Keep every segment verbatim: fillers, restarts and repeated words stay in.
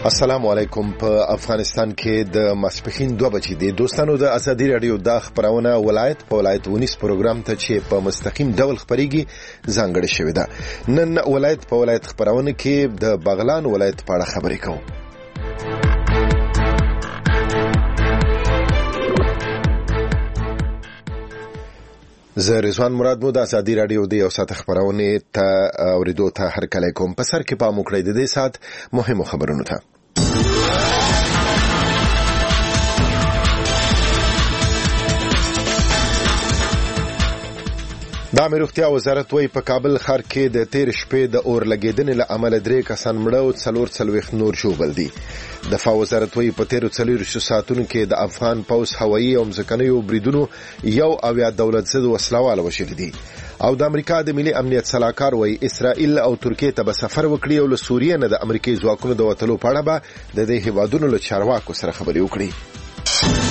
السلام علیکم. په افغانستان کې د ماسپخین دوه بجې د دوستانو د ازادي رادیو د خبرونه ولایت په ولایت ونیس پروګرام ته چې په مستقیم ډول خبريږي ځانګړی شوی ده. نن ولایت په ولایت خبرونه کې د بغلان ولایت په اړه خبرې کوو. زه رضوان مراد مو د ازادي رادیو د یو ساعت خبرونه ته اوریدو ته هرکلی کوم. په سر کې پام وکړئ د دې ساعت مهمو خبرونو ته. د امیر روغتیا وزارت وایي په کابل ښار کې د تیر شپې د اور لګیدنې له امله درې کسان مړه او څلور څلوېښت نور ژوبل دي. دفاع وزارت وایي په تیرو څلوېښتو ساعتونو کې د افغان پوځ هوایي او ځمکنیو بریدونو یو اویا دولت ضد وسلوال وژلي دي. او د امریکا د ملي امنیت سلاکار وایي اسرائیل او ترکیه ته به سفر وکړي او له سوریې نه د امریکایي ځواکونو د وتلو په اړه به د دې هیوادونو له چارواکو سره خبرې وکړي.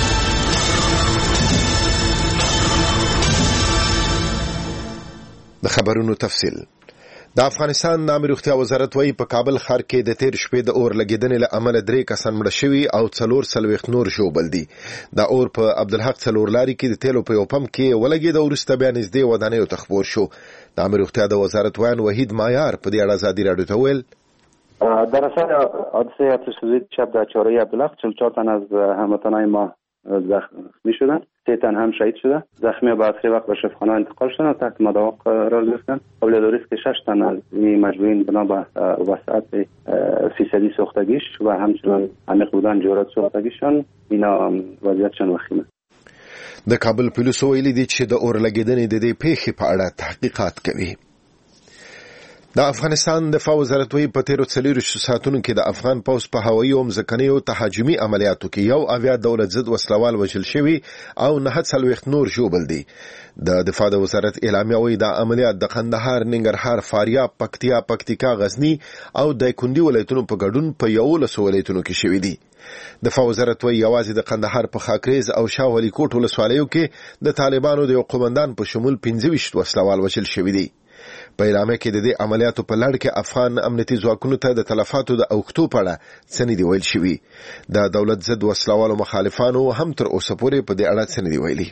د خبرونو تفصیل. د افغانستان د امیر روغتیا وزارت وایي په کابل ښار کې د تیر شپې د اور لګیدنې له امله درې کسان مړه شوي او څلور څلوېښت نور ژوبل دي. د اور په عبدالحق څلور لاري کې د تیلو په یو پمپ کې ولګېد او وروسته بیا نږدې ودانیو ته خپور شو. د امیر روغتیا د وزارت وایي وحید مایار په دې اړه ازادي رادیو ته ویل: در اثر حادثه آتش سوزی شب در چهارراه عبدالحق چهل و چهار تن از هموطنان ما زخمی شدن، سه تن هم شهید شده. زخمی به اصلی وقت به شفاخانه انتقال شدن و تحت مداوا قرار گرفتن. قابل اداره است که شش تن از این مجروحین بنا به وسعت فیصدی سوختگیش و همچنان عمیق بودن جرات سوختگیشان اینا وضعیتشان وخیمه. د کابل پولیسو ویلي دي چې د اور لګیدنې د دې پیښې په اړه تحقیقات کوي. د افغانستان دفاع وزارت وایي په تیرو څلوېښتو ساعتونو کې د افغان پوځ په هوایي او ځمکنیو تهاجمي عملیاتو کې یو اویا دولت ضد وسلوال وژل شوي او نهه څلوېښت نور ژوبل دي. د دفاع د وزارت اعلامیه وایي دا عملیات د قندهار، ننګرهار، فاریاب، پکتیا، پکتیکا، غزنی او دایکنډي ولایتونو په ګډون په یولسو ولایتونو کې شوي دي. دفاع وزارت وایي یوازې د قندهار په خاکریز او شاولی کوټ ولسوالیو کې د طالبانو د یو قومندان په شمول پنځه ویشت وسلوال وژل شوي دي. په اعلامیه کې د دې عملیاتو په لړ کې افغان امنیتي ځواکونو ته د تلفاتو د اوښتو په اړه څه نه دي ویل شوي. د دولت ضد وسلوالو مخالفانو هم تر اوسه پورې په دې اړه څه نه دي ویلي.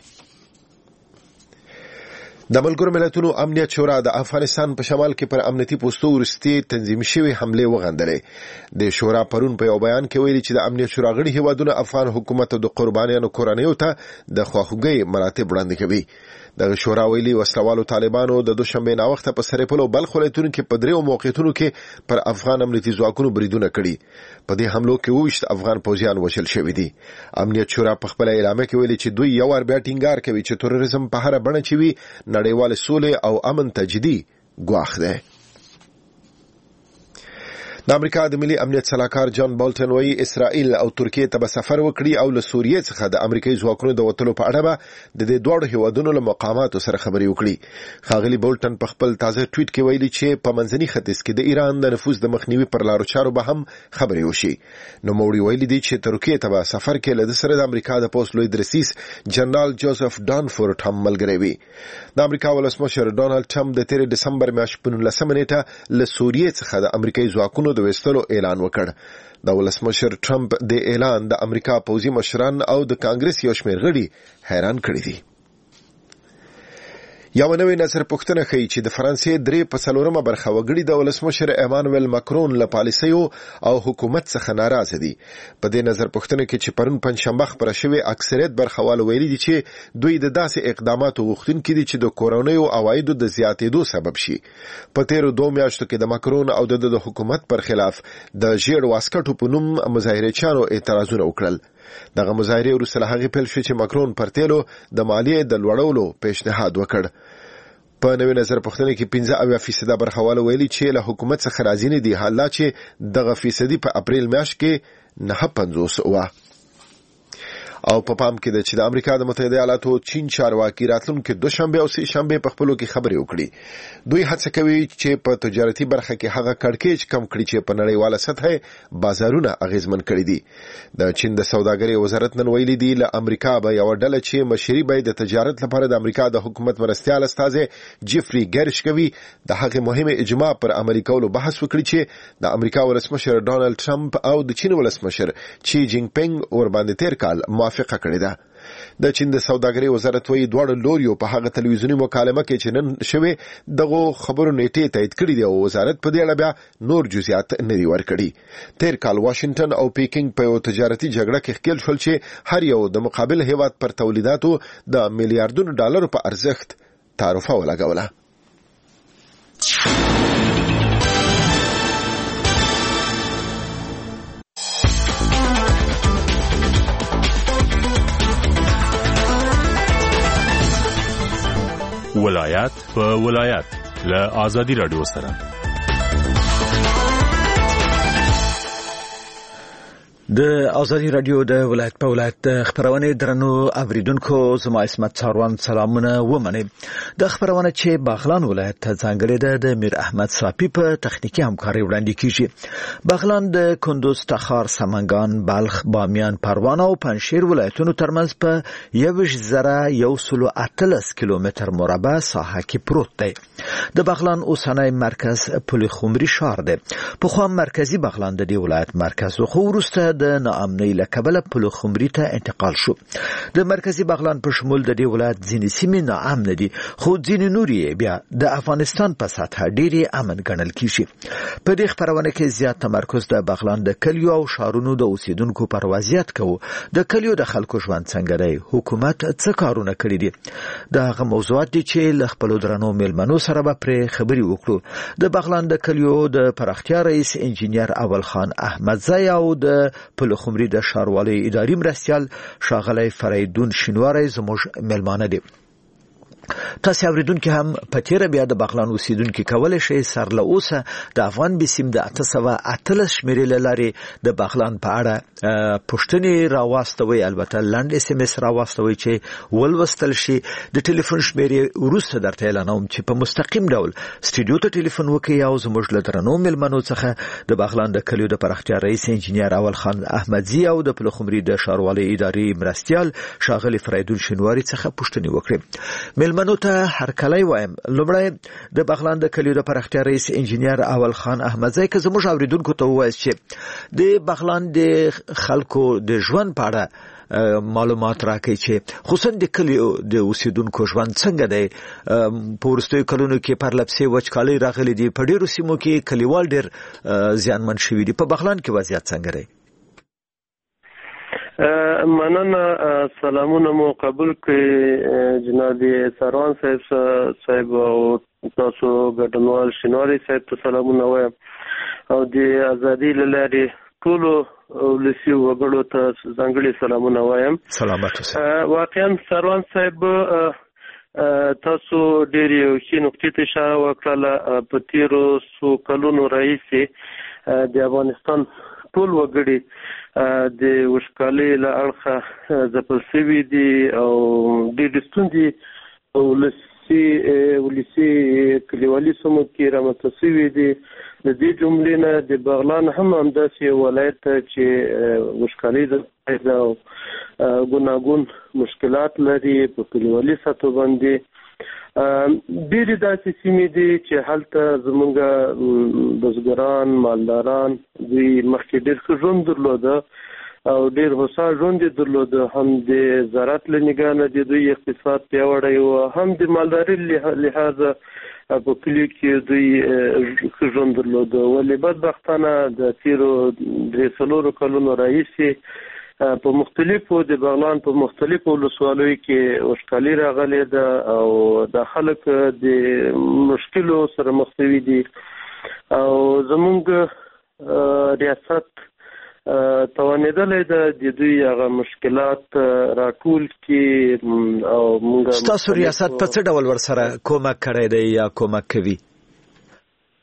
د ملګرو ملتونو امنیت شورا د افغانستان په شمال کې پر امنیتي پوستو وروستي تنظیمي شوي حملې وغندلې. د شورا پرون په یو بیان کې ویلي چې د امنیت شورا غړي هیوادونه افغان حکومت او د قربانیانو کورنیو ته د خواخوږۍ مراتب وړاندې کوي. د شورا ویلي وسلوالو طالبانو د دوشنبه ناوخته په سرپل او بلخ ولایتونو کې په دریو موقعیتونو کې پر افغان امنیتي ځواکونو بریدونه کړي. په دې حملو کې وشت افغان پوځیان وژل شوي دي. امنیت شورا په خپل اعلامیه کې ویلي چې دوی یو ور بیا ټینګار کوي چې تروریزم په هر بڼه چې وي نړیوال سولې او امن ته جدي ګواښ دی. د امریکا د ملي امنیت سلاکار جان بولټن وایي اسرائیل او ترکیه ته به سفر وکړي او له سوریې څخه د امریکایي ځواکونو د وتلو په اړه به د دې دواړو هیوادونو له مقاماتو سره خبرې وکړي. ښاغلي بولټن په خپل تازه ټویټ کې ویلي چې په منځني ختیځ کې د ایران د نفوذ د مخنیوي پر لارو چارو به هم خبرې وشي. نوموړي ویلي دي چې ترکیه ته به سفر کې له سره د امریکا د پوست لوی درسیس جنرال جوزف دانفورد هم ملګری وي. د امریکا ولسمشر ډونالد ټرمپ د تیر دسمبر میاشتې په نولسمه نیټه له سوریې څخه د امریکایي ځواکونو د وستلو اعلان وکړ. د ولسمشر ټرمپ د اعلان د امریکا پوځي مشران او د کانګرس یو شمېر غړي حیران کړي دي. یو نوې نظر پوښتنه ښیي چې د فرانسې درې په څلورمه برخه وګړي د ولسمشر ایمانویل ماکرون له پالیسیو او حکومت څخه ناراضه دي. په دې نظر پوښتنه کې چې پرون پنځشنبه خپره شوې اکثریت برخوالو ویلي دي چې دوی د داسې اقداماتو غوښتونکي دي چې د کورونیو عوایدو د زیاتېدو سبب شي. په تیرو دوه میاشتو کې د ماکرون او د حکومت پر خلاف د ژیړ واسکټو په نوم مظاهرچیانو اعتراضونه وکړل. دغه مظاهرې وروسته له هغې پیل شوې چې ماکرون پر تیلو د مالیې د لوړولو پیشنهاد وکړ. په نوې نظر پوښتنه کې پنځه اویا فیصده برخوالو ویلي چې له حکومت څخه راضي نه دي، حالا چې دغه فیصدي په اپریل میاشت کې نهه پنځوس وه. او په پام کې د چې د امریکا د متحده ایالاتو چین چارواکي راتلونکي دوشنبه او سه شنبه په خپلو کې خبرې وکړي. دوی هڅه کوي چې په تجارتي برخه کې هغه کړکېچ کم کړي چې په نړیواله سطح بازارونه اغیزمن کړي دي. د چین د سوداګرۍ وزارت نن ویلي دی له امریکا به یو ډله چې مشري به د تجارت لپاره د امریکا د حکومت مرستيال استاذ جيفري ګرشکوي د هغه مهمه اجماع پر امریکا کولو بحث وکړي چې د امریکا ولسمشر ډونالد ټرمپ او د چین ولسمشر چی جینګ پینګ ور باندې تیر کال موافقه کړې ده. د چین د سوداګرۍ وزارت وایي دواړو لوریو په هغه تلویزیونی مکالمه کې چې نن شوه دغه خبرو نیټه تایید کړې ده او وزارت په دې اړه بیا نور جزئیات نه دی ورکړي. تیر کال واشنگټن او پیکینګ په یو تجارتي جګړه کې ښکېل شول چې هر یو د مقابل هیواد پر تولیداتو د میلیارډونو ډالرو په ارزښت تعرفه ولګوله. ولایت په ولایت له آزادی رادیو سره د آزادی رادیو د ولایت په ولایت خبرونه درنو اوریدونکو زما اسمت څاروان سلامونه ومنه. د خبرونه چې بغلان ولایت ته ځانګړې ده د میر احمد صافی په تخنیکی همکاري وړاندې کیږي. بغلان د کندوز، تخار، سمنګان، بلخ، بامیان، پروانه او پنځشیر ولایتونو ترمنځ په یوش زره یو سلو اتلس کیلومتر مربع ساحه کې پروت دی. د بغلان اوسنی مرکز پلخمري شهر دی. په خو مرکزی بغلان د دې ولایت مرکز خو ورسته د ناامنۍ لکبله پلخمري ته انتقال شو. د مرکزی بغلان په شمول د دې ولایت ځینې سیمې ناامن دي خو ځینې نورې بیا د افغانستان په سطح ډېری امن ګڼل کیږي. په دې خبرونه کې زیات تمرکز د بغلان د کلیو او شهرونو د اوسیدونکو پر وضعیت کوو. د کلیو د خلکو ژوند څنګه دی، حکومت څه کارونه کړي دي. دا هغه موضوعات دي چې له خپل درنو میلمنو سره به پرې خبرې وکړو. د بغلان د کلیو د پراختیا رئیس انجینیر اول خان احمدزی او د پلخمري د ښاروالۍ اداري مرستيال ښاغلی فریدون شینواری زموږ میلمانه دي. تاسو اوریدونکو هم په تیر بیا د بغلان اوسیدونکو کولای شي سر له اوسه د افغان بسیم د اته سوه اتلس شمیرې لارې د بغلان په اړه پوښتنې راواستوي. البته لاند اس ام اس راواستوي چې ولوستل شي. د ټلیفون شمیرې ورسته درته اعلانوم چې په مستقیم ډول سټوډیو ته ټلیفون وکړئ او زموږ له درنو میلمنو څخه د بغلان د کلیو د پراختیا رئیس انجینیر اول خان احمدزی او د پلخمري د ښاروالۍ اداري مرستيال ښاغلی فریدون شینواری څخه پوښتنې وکړي. میلمنو ته هرکلی وایم. لومړی د بغلان د کلیو د پراختیا رئیس انجینیر اول خان احمدزی که زموږ اوریدونکو ته ووایي چې د بغلان د خلکو د ژوند په اړه معلومات راکړي چې خصوصا د کلیو د اوسیدونکو ژوند څنګه دی. په وروستیو کلونو کې پرلپسې وچکالۍ راغلي دي. په ډیرو سیمو کې کلیوال ډیر زیانمن شوي دي. په بغلان کې وضعیت څنګه دی؟ مننه. سلامونه مو قبول کړئ جناب سروان صاحب صاحب او تاسو ګډونوال شینواری صاحب ته سلامونه وایم او د ازادي لارې ټولو ولسی وګړو ته ځانګړي سلامونه وایم. سلامات اوسئ. واقعا سروان صاحب تاسو ډېر یو ښې نقطې ته اشاره وکړله. په تیرو څو کلونو راهیسې د افغانستان ټول وګړي د وشکالۍ له اړخه ځپل شوي دي او ډېرې ستونزې ولسي ولسي کلیوالي سیمو کې رامنځته شوي دي. د دې جملې نه د بغلان هم همداسې ولایت چې وشکالۍ ده او ګوناګون مشکلات لري په کلیوالي سطحو باندې. ډېرې داسې سیمې دي چې هلته زمونږ بزګران مالداران دوی مخکې ډېر ښه ژوند درلوده او ډېر هوسا ژوند یې درلوده. هم د زراعت له نګاه نه د دوی اقتصاد پیاوړی و، هم د مالدارۍ لحاظه په کلیو کې دوی ښه ژوند درلوده. ولې بدبختانه د تېرو درې څلورو کلونو راهیسې په مختلفو د بغلان په مختلفو ولسوالیو کې وشکالي راغلې ده او د خلک د مشکلو سره مخ شوي دي او زمونږ ریاست توانېدلی ده د دوی هغه مشکلات راټول کړي او موږ ستاسو ریاست په څه ډول ورسره کومک کړی دی یا کومک کوي؟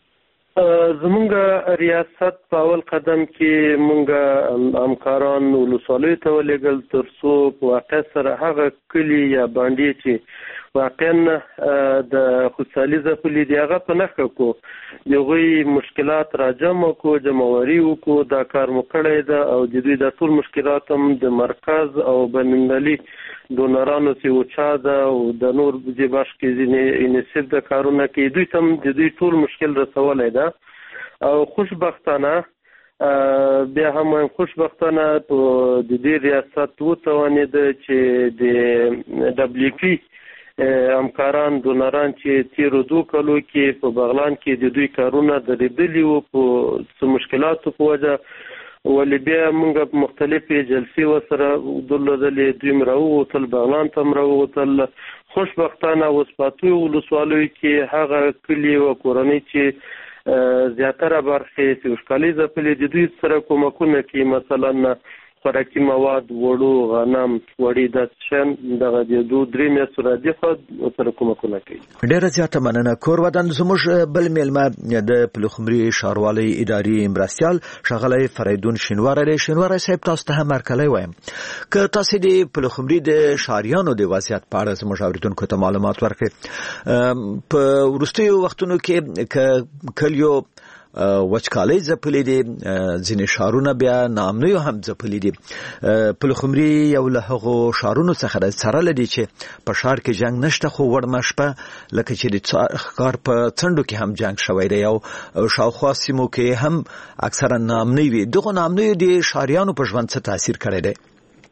زمونږ ریاست په اول قدم کې مونږ همکاران ولسوالیو ته ولېږل تر څو په واقع سره هغه کلي یا باندې چې واقعا د خوشحالي ځپلي دي هغه په نښه کړو، د هغوی مشکلات راجمع کړو، جمعواري وکړو. دا کار مو کړی ده او د دوی دا ټول مشکلات هم د مرکز او بین المللي ډونرانو چې اوچا ده او د نور د باش کې ځینې یونیسف د کارونه کوي، دوی ته هم د دوی ټول مشکل رسولی ده. او خوشبختانه بیا هم وایم خوشبختانه په د دې ریاست وتوانېده چې د ډبلیو پی همکاران ډونران چې تیرو دوه کالو کې په بغلان کې د دوی کارونه درېدلي وو په څه مشکلاتو په وجه، ولې بیا موږ په مختلفې جلسې ورسره درلودلې، دوی هم راووتل، بغلان ته هم راووتل. خوشبختانه اوس په اتو ولسوالیو کې هغه کلي او کورنۍ چې زیاتره برخې چې وشکالي ځپلې د دوی سره کومکونه کوي، مثلا خوراکي مواد، وړو، غنم، وړي، دا شیان دغه د دوه درې میاشتو راځي خو سره کومکونه کوي. ډېره زیاته مننه. کور ودان زموږ بل میلمه د پلخمري ښاروالۍ اداري مرستیال ښاغلی فریدون شینواری دی. شینواری صاحب تاسو ته هم هرکلی وایم. که تاسو د پلخمري د ښاریانو د وضعیت په اړه زموږ اورېدونکو ته معلومات ورکړئ. په وروستیو وختونو کې که کلیو وچکالۍ ځپلې دي، ځینې ښارونه بیا ناامنیو هم ځپلې دي. پلخمري یو له هغو ښارونو څخه دی سره لدی چې په ښار کې جنګ نشته، خو وړمه شپه لکه چې د ښکار په څنډو کې هم جنګ شوی دی او شاوخوا سیمو کې هم اکثرا ناامني وي. دغو ناامنیو د ښاریانو په ژوند څه تاثیر کړی دی؟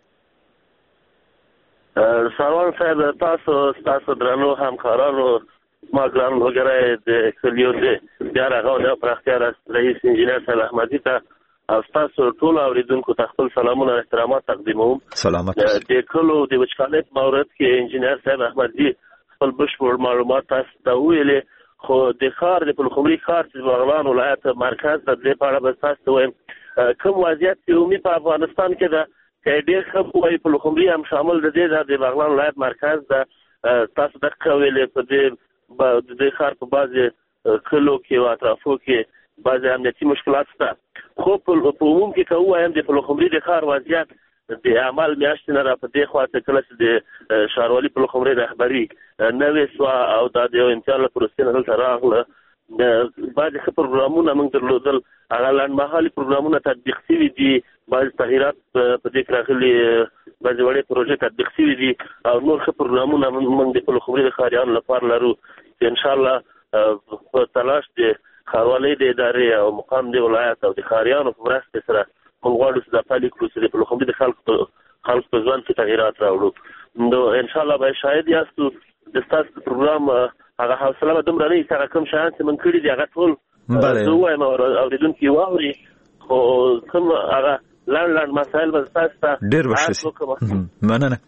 سروان صاحب، تاسو ستاسو درنو همکارانو ما ګران ملګری د کلیو د بیا رغونې او پراختیا رئیس انجینر صاحب احمدي ته او ستاسو ټولو اورېدونکو ته خپل سلامونه او احترامات تقدیموم. سلامت. د کلو د وچکالۍ په مورد کې انجینر صاحب احمدي خپل بشپړ معلومات تاسو ته وویلې، خو د ښار د پلخمري ښار چې بغلان ولایت مرکز د دې په اړه به تاسو ته وایم کوم وضعیت چې عمومي په افغانستان کې ده، که ډېر ښه ووایي پلخمري هم شامل د دې ده، د بغلان ولایت مرکز ده. تاسو دقیقه ویلې په دې د دې ښار په بعضې کلو کې او اطرافو کې بعضې امنیتي مشکلات شته، خو په عموم کې که ووایم د پلخمري د ښار وضعیت د عمل میاشتې نه را په دې خوا ته کله چې د ښاروالي پلخمري رهبري نوې شوه او دا د یو امتیاز له پروسې نه دلته راغله، بعضې ښه پروګرامونه موږ درلودل، هغه لنډمهالي پروګرامونه تطبیق شوي دي، بعضې تغیرات په دې کې راغلي، بعضې وړې پروژې تطبیق شوي دي او نور ښه پروګرامونه موږ د پلخمري د ښاریانو لپاره لرو چې انشاءالله په تلاش د ښاروالۍ د ادارې او مقام د ولایت او د ښاریانو په مرستې سره موږ غواړو چې دا پلي کړو چې د پلخمري د خلکو خلکو په ژوند کې تغیرات راوړو. نو انشاءالله به شاید یاستو د ستاسو د پروګرام هغه حوصله به دومره نه وي چې هغه کوم شیان چې موږ کړي دي هغه ټول زه ووایم او اورېدونکي واوري، خو کوم هغه لنډ لنډ مسایل به تاسو ته ډېر وښه شي. مننه.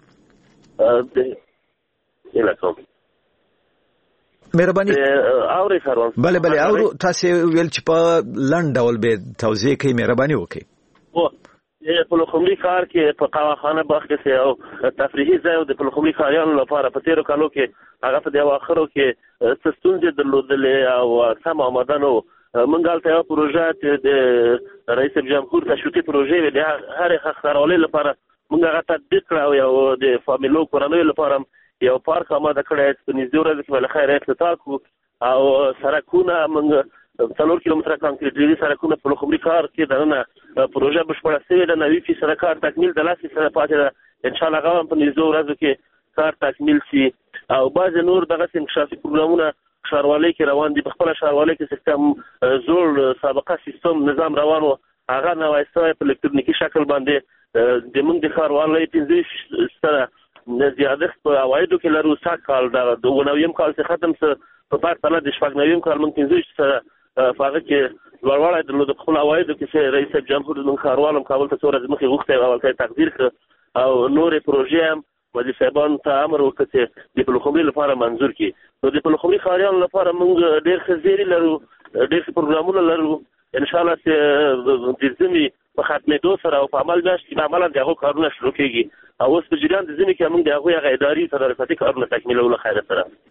هیله کوم مهرباني. اورئ سروان؟ بله بله اورو. تاسو ویل چې په لنډ ډول به توضیح کوئ، مهرباني وکړئ. په پلخمري ښار کې په قهوهخانه باغ کې یو تفریحي ځای د پلخمري ښاریانو لپاره په تېرو کالو کې هغه په دې اواخرو کې څه ستونزې درلودلې او سم آماده نه و. موږ هلته یوه پروژه چې د رئیس جمهور تشویقي پروژې وې د هرې ښاروالۍ لپاره موږ هغه تطبیق کړه او یو د فامیلو کورنیو لپاره یو پارک آماده کړی چې په نږدې ورځو کې به له خیره افتتاح کړو او سړکونه موږ څلور کیلومتره کانکریټي سړکونه په پلخمري ښار کې دننه پروژه بشپړه شوې ده، نوي فیصده کار تکمیل د لس فیصده پاتې ده، انشاءالله هغه هم په نږدې ورځو کې کار تکمیل شي او بعضې نور دغسې انکشافي پروګرامونه ښاروالۍ کې روان دي. په خپله ښاروالۍ کې سیستم زوړ سابقه سیستم نظام روان و، هغه نوی شوی په الکترونیکي شکل باندې د موږ د ښاروالۍ پنځه سره زیادښت په عوایدو کې لرو. سږ کال د اووه نویم کال چې ختم څه په پرتله د شپږ نویم کال موږ پنځه سره په هغه کې لوړوالی درلود. په خپلو عوایدو کې چې رئیس صاحب جمهور زموږ ښاروال هم کابل ته څو ورځې مخکې غوښتی او هلته یې تقدیر کړه او نورې پروژې هم وزیر صاحبانو ته امر وکړ چې د پلخمري لپاره منظور کړي. نو د پلخمري ښاریانو لپاره موږ ډېر ښه زیري لرو، ډېر ښه پروګرامونه لرو، انشاءالله چې د ژمي په ختمېدو سره او په عمل میاشت کې به عملا د هغو کارونه شروع کېږي او اوس په جریان د ژمي کې موږ د هغوی هغه اداري تدارکاتي کارونه تکمیلو له خیره سره.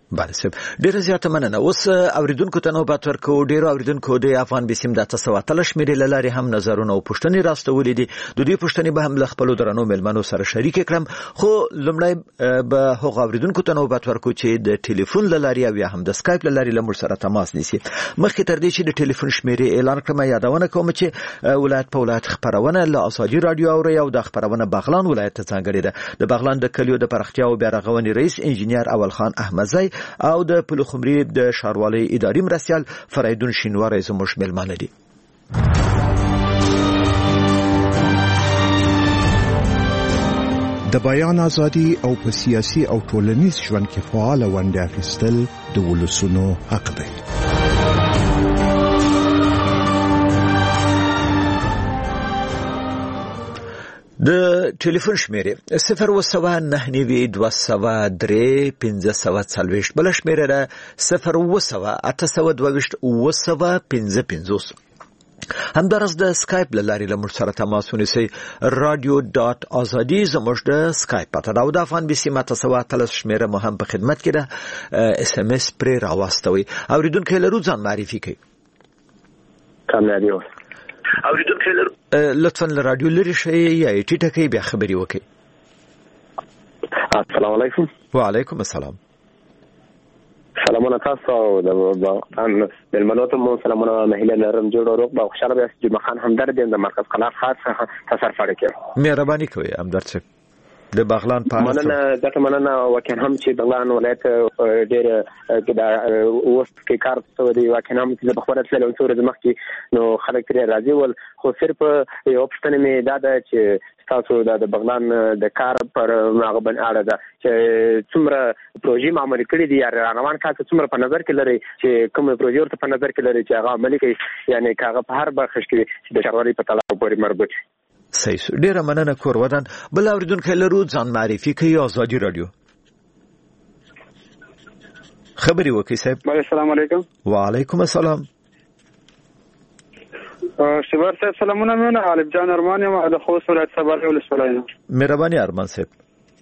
بله صاحب ډیره زیاته مننه. اوس اوریدونکو ته نوبت ورکو. ډیرو اوریدونکو د افغان بسیم د تاسو وتل شمیرې لاري هم نظرونه او پوښتنې راستولې دي. د دې پوښتنې به هم ل خپل درنو ملمنو سره شریک کړم. خو لمړی به هغه اوریدونکو ته نوبت ورکو چې د ټلیفون لاري او یا هم د سکایپ لاري لمر سره تماس نیسي. مخکې تر دې چې د ټلیفون شمیرې اعلان کړم یادونه کوم چې ولایت په ولایت خبرونه له ازادي رادیو او یو د خبرونه بغلان ولایت ته ځانګړې ده. د بغلان د کلیو د پرختیا او بیارغونې رئیس انجنیر اول خان احمدزی او د پلخمري د ښاروالۍ اداري مرستیال فریدون شینواری زموږ مېلمانه دي. د بیان ازادي او په سیاسي او ټولنیز ژوند کې فعال ونډه اخیستل د ولسونو حق دی. د ټلیفون شمیرې صفر و سوا نه نوي دوه سوا درې پنځه سوا څلوېښت، بله شمیره ده صفر و سوا اته سوا دوه ویشت اوه سوا پنځه پنځوس. همدارس د سکایپ له لارې له موږ سره تماس ونیسئ. رادیو ډاټ ازادي زموږ د سکایپ پته ده او د افغان بسیم اته سوا اتلس شمیره مو هم په خدمت کې ده. اس ام اس پرې راواستوئ. اورېدونکی لرو ځان معرفي کوي. کامیابي اوریدونکو لطفاً له رادیو لري شئ یا ټیټه کوي بیا خبرې وکړئ. السلام علیکم. وعلیکم السلام. سلامونه تاسو او د ملمنو ته مو سلامونه. مهیله لرم جوړ او روغ به خوشاله به جمعه خان همدرد د مرکز قلات خاص تصرف اړیکه مهرباني کوي همدرد صاحب د بغلان په اړه. مننه ځکه مننه وکین هم چې بغلان ولایت ډېر کدا اوس کې کار څه دی وکین هم چې په خبره تل او څور د مخ کې نو خلک ترې راځي ول خو صرف یو پښتنه می دا ده چې تاسو د بغلان د کار پر هغه بن اړه ده چې څومره پروژې معمول کړي دي یا روان کار څومره په نظر کې لري چې کوم پروژې ورته په نظر کې لري چې هغه عملي کوي یعنی هغه په هر برخه کې چې د شهروالۍ په تړاو پورې مربوط. صحیح. ډیره مننه کور ودان. بل اوریدونکو لرو ځان معرفي کوي. ازادي رادیو خبري وکي صاحب. السلام علیکم. وعلیکم السلام. شبار صاحب سلامونه. مې غالب جان ارمان یم د خوست ولایت صبري ولسوالۍ. مهرباني ارمان صاحب.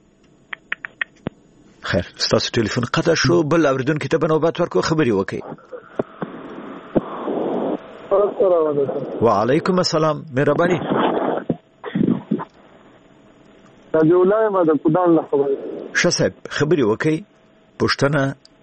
خیر ستاسو ټلیفون قطع شو. بل اوریدونکو ته بنوبت ورکو خبري وکي. وعلیکم السلام. مهرباني. جولای ما د کودان له خبرې. ښه صاحب خبرې وکړئ. پوښتنه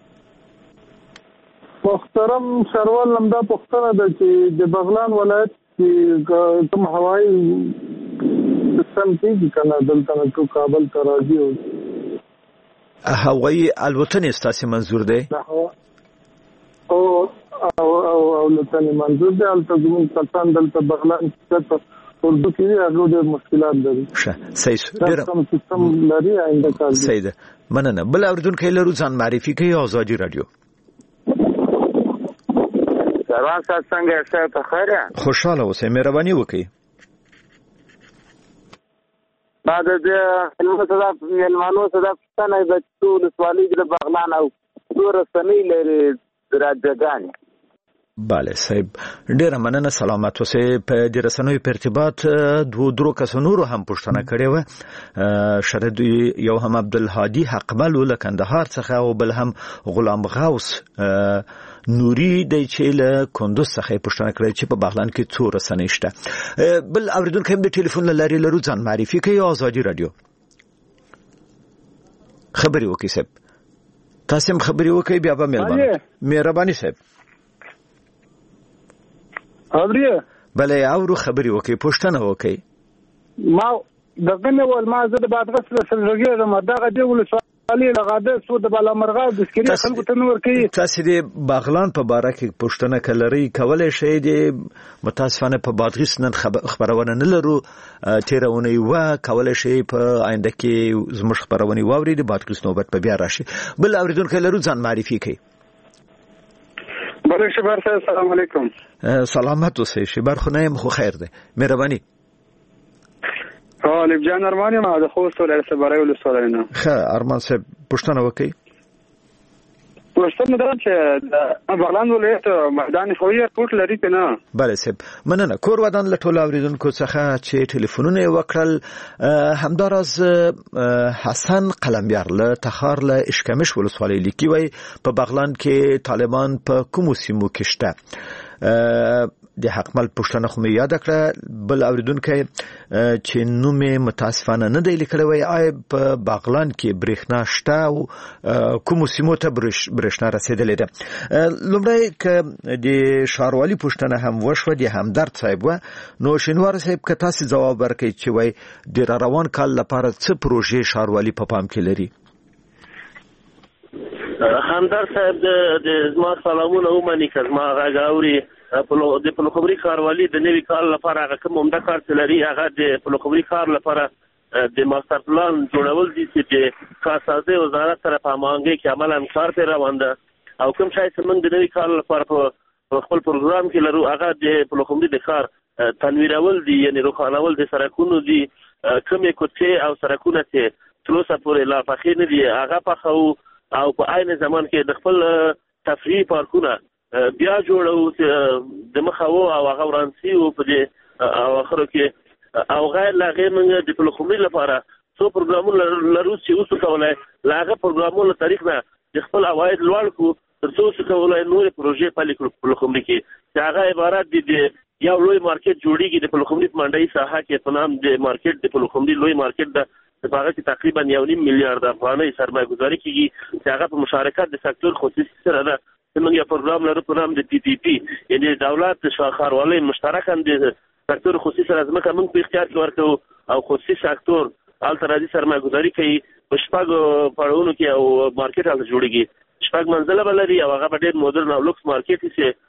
محترم سروال لمدا پوښتنه ده چې د بغلان ولایت کې کوم هوایي سیستم کېږي کنه دلته نو کابل ته راځي او هوایي الوتنې ستاسو منظور دی؟ او او او الوتنې منظور دی. هلته زموږ کسان دلته بغلان کې اردو کې هغه د مشکلات لري. ښه صحیح. ډېر کوم سیستم لري آینده کار. صحیح ده. مننه. بل اوریدونکو لرو ځان معرفي کوي. ازادي رادیو. سلام تاسو څنګه یاست؟ په خیر. خوشاله اوسئ. مهرباني وکړئ. بعد د ملمنو صدا پښتنه د ټول سوالي د بغلان او ټول رسنۍ لري راځګان. بله صاحب ډیره مننه. سلامت اوسئ. په د رسنیو په ارتباط دوه درو کسو نورو هم پوښتنه کړې وه. شرد یو هم عبدالهادي حقمل له کندهار څخه او بل هم غلام غوث نوري دی چې له کندوز څخه پوښتنه کړې چې په بغلان کې څو رسنۍ شته. بل اوریدونکو هم د ټلیفون له لارې لرو ځان معرفي کوي. ازادي رادیو خبري وکړئ صاحب. تاسو هم خبري وکړئ بیا به مهرباني. مهرباني صاحب. اوريه بله اورو خبري وکي. پوښتنه وکي. ما دغه نه ول ما زه د بادغس له سرګیرم دغه دی ولسوالۍ لغاده سو د بالا مرغا د سکري خلکو ته نور کوي. تاسو د بغلان په باره کې پوښتنه کولای کولای شئ. د متاسفانه په بادغس نن خبرونه نه لرو. تیرونه و کولای شئ په آینده کې زموږ خبرونه واوري. د بادغس نوبت په بیا راشي. بل اوریدونکو لرو ځان معرفي کوي. بله شبار صاحب سلام علیکم. سلامت اوسئ. شبار خو نه یم خو خیر ده. مهرباني. غالب جان ارمان یم د خوست ولایت صبري ولسوالۍ نه. ښه ارمان صاحب پوښتنه وکړئ. پوښتنه ده چې د بغلان ولایت میدان هوایي ایرپورټ لري که نه؟ بله صاحب مننه. کور ودان له ټولو اورېدونکو څخه چې ټلیفونونه یې وکړل. همداراز حسن قلمبیار له تخار له اشکمش ولسوالۍ لیکي وایي په بغلان کې طالبان په کومو سیمو کې شته. د حقمل پښتنه خو مې یاد کړه. بل اوریدونکو چې نوم متاسفانه نه دی لیکلی وای آی په بغلان کې برېښنا شته او کوم سیمو ته برېښنا رسیدلې ده. لومړی ک د شاروالي پښتنه هم وشو د همدرد صاحب و نو شینوار صاحب که تاسو جواب ورکړئ چې وای د روان کال لپاره څه پروژې شاروالي په پام کې لري؟ همدرد صاحب د زما سلامونه ومني که زما غږ اوري. د پلخمري ښاروالي د نوي کال لپاره هغه کوم عمده کار چې لري هغه د پلخمري ښار لپاره د ماستر پلان جوړول دي چې د کارسازۍ وزارت سره په هماهنګۍ کې عملاً کار پرې روان ده او کوم شی چې موږ د نوي کال لپاره په خپل پروګرام کې لرو هغه د پلخمري د ښار تنویرول دي، یعنې روښانول د سړکونو دي. کومې کوڅې او سړکونه چې تر اوسه پورې لا پخې نه دي هغه پخوو او په عین زمان کې د خپل تفریحي پارکونه بیا جوړو د مخه وو او هغه ورانسي وو په دې اواخرو کې او غیر لا غیر موږ د پلخمري لپاره څو پروګرامونه لرو چې اوس کولای لا هغه پروګرامونو طریق نه د خپل عواید لوړ کړو تر څو چې کولای نورې پروژې پلي کړو په پلخمري کې چې هغه عبارت دي د یو لوی مارکیټ جوړیږي د پلخمري په منډۍ ساحه کې په نام د مارکیټ د پلخمري لوی مارکیټ ده په هغه کې تقریبا یو نیم میلیارډ افغانۍ سرمایه ګذاري کیږي چې هغه په مشارکت د سکتور خصوصي سره ده. موږ یو پروګرام لرو په نام د پی پی پی یعنې دولت ښاروالۍ مشترکاً د سکتور خصوصي سره ځمکه موږ په اختیار کې ورکوو او خصوصي سکتور هلته راځي سرمایه ګذاري کوي. په شپږو پړاوونو کې او مارکیټ هلته جوړېږي. شپږ منزله به لري او هغه به ډېر مدرن او لوکس مارکیټ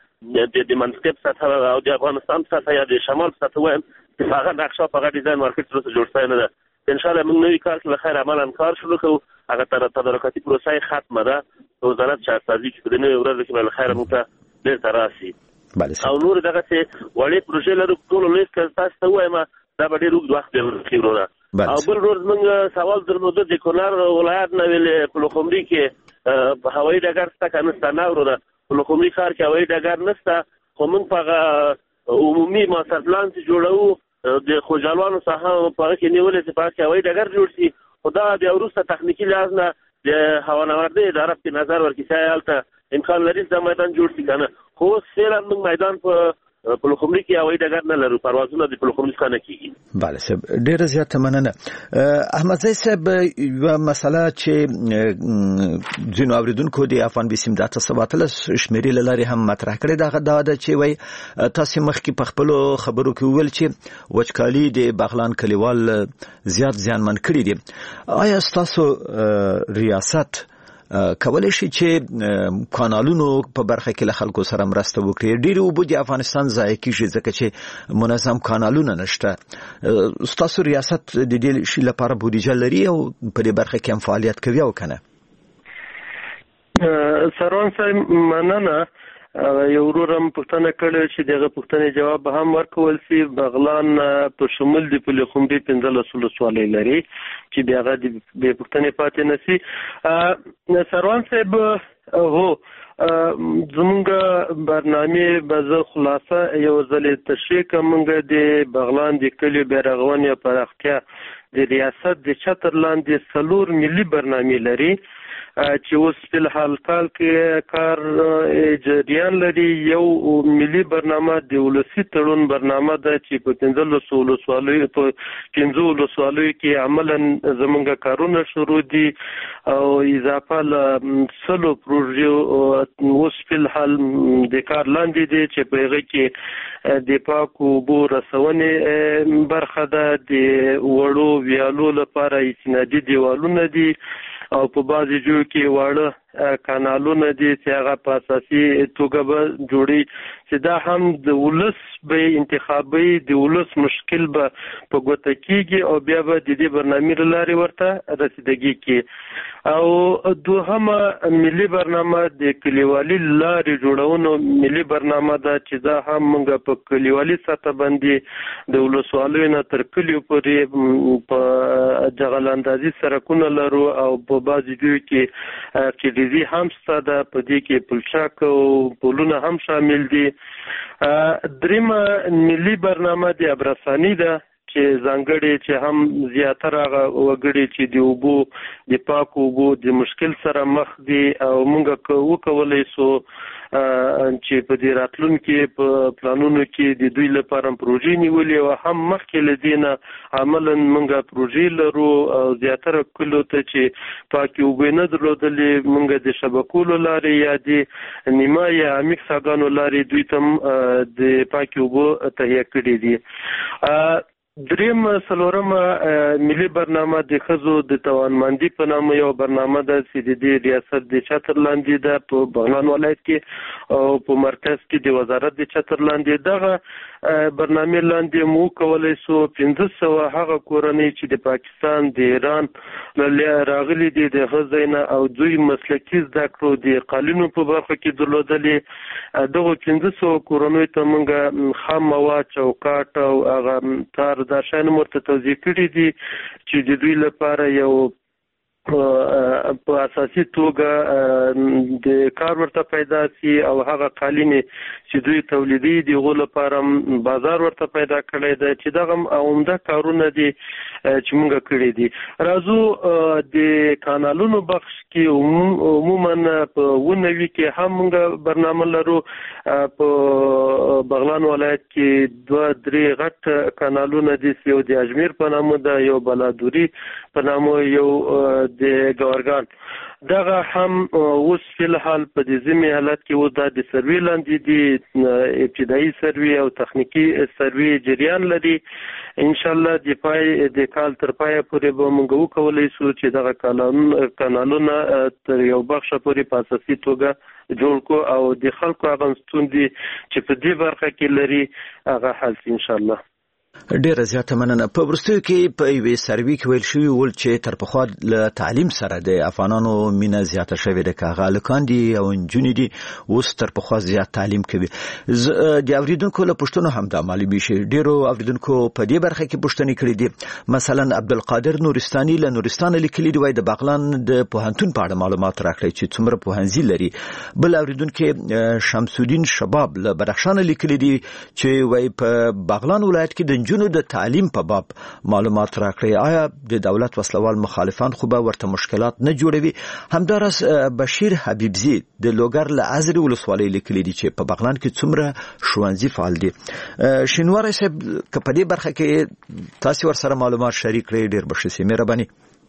چې د منطقې په سطحه او د افغانستان په سطحه یا د شمال په سطحه وایم چې په هغه نقشه په هغه ډیزاین مارکیټ تر اوسه جوړ شوی نه ده. انشاءالله موږ نوي کال کې به خیر عملاً کار شروع کوو. هغه تدارکاتي پروسه یې ختمه ده. وزارت شهرسازي چې په دې نوې ورځ کې به له خیره موږ ته بېرته راسي او نور دغسې وړې پروژې لرو. ټولو لیست که تاسو ته ووایم دا به ډېر اوږد وخت دی ورکړي وروره. او بل ورځ موږ سوال درلوده د کونړ ولایت نه ویلې پلخمري کې هوایي ډګر شته که نشته؟ نه وروره پلخمري ښار کې هوایي ډګر نشته خو موږ په هغه عمومي ماستر پلان چې جوړوو د خوجالوانو ساحه په هغه کې نیولې چې په هغه کې هوایي ډګر جوړ شي. خو دا بیا وروسته تخنیکي لحاظ نه د هوانوردۍ اداره په نظر ورکړي چې هلته امکان لري چې دا میدان جوړ شي که نه. خو اوس فعلا موږ میدان په پلخمري کې هوایي ډګر نه لرو. پروازونه د پلخمري څخه نه کېږي. بله صاحب ډېره زیاته مننه. احمدزی صاحب یوه مسله چې ځینو اورېدونکو د افغان بیسیم د اته سوه اتلس شمېرې له لارې هم مطرح کړې ده دا ده چې وایي تاسې مخکې په خپلو خبرو کې وویل چې وچکالي د بغلان کلیوال زیات زیانمن کړي دي. آیا ستاسو ریاست کولای شي چې کانالونو په برخه کې له خلکو سره مرسته وکړي؟ ډېرې اوبه د افغانستان ضایع کېږي ځکه چې منظم کانالونه نشته. ستاسو ریاست د دې شي لپاره بودیجه لري او په دې برخه کې هم فعالیت کوي او که نه؟ سروان صاحب مننه. یو ورور هم پوښتنه کړې چې دغه پوښتنې جواب به هم ورکول شي. بغلان په شمول د پلخمري پنځلس ولسوالۍ لري چې بیا هغه د بې پوښتنې پاتې نه شي. سروان صاحب هو زمونږ برنامې به زه خلاصه یو ځلې تشریح کړم. موږ د بغلان د کلیو بیارغونې او پراختیا د ریاست د چتر لاندې څلور ملي برنامې لري چې اوس په الحال کال کې کار جریان لري. یو ملي برنامه د ولسي تړون برنامه ده چې په پنځلسو ولسوالیو په پنځو ولسوالیو کې عملاً زمونږ کارونه شروع دي او اضافه له سلو پروژې اوس په الحال د کار لاندې دي چې په هغه کې د پاکو اوبو رسونې برخه ده. د وړو ویالو لپاره استنادي دیوالونه دي او په بعضې ځایو کې واړه کانالونه دي چې هغه په اساسي توګه به جوړي چې دا هم د ولس به انتخابي د ولس مشکل به په ګوته کېږي او بیا به د دې برنامې له لارې ورته رسیدګي کړي. او دوهمه ملي برنامه د کلیوالي لارې جوړونو ملي برنامه ده چې دا هم موږ په کلیوالي سطح باندې د ولسوالیو نه تر کلیو پورې په جغل اندازي سړکونه لرو او په بعضې ځایو کې چې تلویزی هم شته ده، په دې کې پلچک او پولونه هم شامل دي. دریمه ملي برنامه د ابرسانی ده چې ځانګړي چې هم زیاتره هغه وګړي چې د اوبو د پاکو اوبو د مشکل سره مخ دي او موږ وکولی سو چې په دې راتلونکي په پلانونو کې د دوی لپاره پروژې نیولې او هم مخکې له دې نه عملاً موږ پروژې لرو او زیاتره کلو ته چې پاکې اوبه نه درلودلې موږ د شبکو له لارې یا د نیمه یا عمیق څاګانو لارې دوی ته د پاکې اوبو تهیه کړي دي. دریم څلورم ملي برنامه د ښځو د توانمندي په نامه یو برنامه ده چې د دې ریاست د چتر لاندې ده په بغلان ولایت کې او په مرکز کې د وزارت د چتر لاندې. دغه برنامه لاندې مو کولی سو پنځه سوه هغه کورنۍ چې د پاکستان د ایران راغلي دي د هغه نه او دوی مسلکي زده کړو د قالینو په برخه کې درلودلې دغه پنځه سوه کورنۍ ته موږ خام مواد چوکاټ او هغه تار دا شان مرته توضیح کړي دي چې د دوی لپاره یو په اساسي توګه د کار ورته پیدا شي او هغه قالینې چې دوی تولیدي دي غو لپاره بازار ورته پیدا کړی دی چې دغه عمده کارونه دي چې موږ کړي دي. راځو د کانالونو بخش کې عموما په ونوي کې هم موږ برنامه لرو. په بغلان ولایت کې دوه درې غټ کانالونه دي، یو د اجمیر په نامه ده، یو بلادوري په نامه، یو د ګورګان. دغه هم اوس فی الحال په دې ضمني حالت کې اوس دا د سروي لاندې دي، ابتدایي سروي او تخنیکی سروي جریان لري. ان شاء الله د پای د کال تر پای پورې به موږ وکولای شو چې دغه کانالونه تر یو بخښه پورې په اساسي توګه جوړ کو او د خلکو هغه ستونزې چې په دې برخه کې لري هغه حل شي ان شاء الله. ډیره زیاته مننه. په وروستیو کې په یوې سروي کې ویل شوي ول چې تر پخوا له تعلیم سره د افغانانو مینه زیاته شوې ده، که هغه هلکان دي او نجونې دي اوس تر پخوا زیات تعلیم کوي. د اوریدونکو له پوښتنو هم دا معلومې شي. ډیرو اوریدونکو په دې برخه کې پوښتنې کړې دي. مثلا عبدالقادر نورستاني له نورستان لیکلي دی وایي د بغلان د پوهنتون په اړه معلومات راکړئ چې څومره پوهنځي لري. بل اوریدونکو شمس الدین شباب له بدخشان لیکلي دی چې وایي په بغلان ولایت کې د جنو د تعلیم په باب معلومات راکړي. آیا د دولت وسلوال مخالفان خو به ورته مشکلات نه جوړوي؟ همدارس بشیر حبیبزی د لوګر له ازري ولسوالۍ لیکلي دي چې په بغلان کې څومره ښوونځي فعال دي. شینواری صاحب که په دې برخه کې تاسو ور سره معلومات شریک کړئ ډیر بخښه سي مهرباني.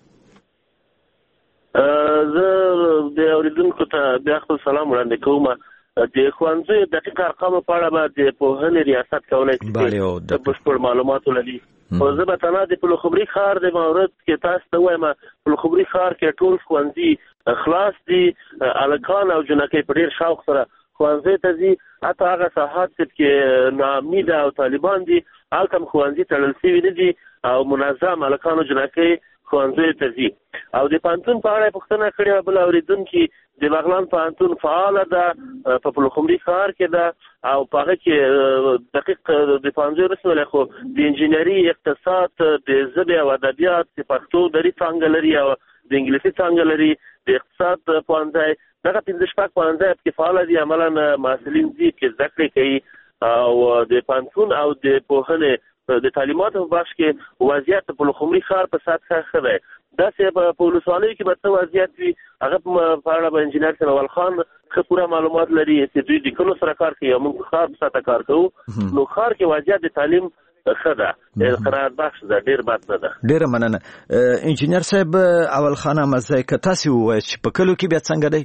زه د اوریدونکو ته بیا خپل سلام وړاندې کوم. د ښوونځیو دقیق ارقام په اړه به د پوهنې ریاست کولی شي د بشپړ معلومات ولري. خو زه به تنها د پلخمري ښار د مورد کې تاسو ته وایم پلخمري ښار کې ټول ښوونځي خلاص دي، هلکان او جنکۍ په ډېر شوق سره ښوونځي ته ځي. حتی هغه ساحات چې ناامني ده او طالبان دي هلته هم ښوونځي تړل شوي نه دي او منظم هلکان او جنکۍ ښوونځیو ته ځي. او د پوهنتون په اړه یې پوښتنه کړې وه بل اورېدونکي. د بغلان پوهنتون فعاله ده، په پلخمري ښار کې ده او په هغه کې دقیق د پوهنځیو رسمي خو د انجینري، اقتصاد، د ژبې او ادبیات، د پښتو دري څانګه لري او د انګلیسي څانګه لري. د اقتصاد پوهنځی دغه پنځه شپږ پوهنځي پکې فعاله دي. عملاً محصلین ځي چې زده کړې کوي او د پوهنتون او د پوهنې د تعلیماتو په بخش کې وضعیت په پلخمري ښار په سطحه ښه دی. داسې په ولسوالیو کې به څه وضعیت وي هغه په اړه به انجینر سنوال خان ښه پوره معلومات لري چې دوی د کلو سره کار کوي او موږ ښار په سطحه کار کوو. نو ښار کې وضعیت د تعلیم ښه ده، قناعت بخش ده، ډېر بد نه ده. ډېره مننه. انجینر صاحب اول خان احمدزی که تاسې ووایاست چې په کلو کې بیا څنګه دی؟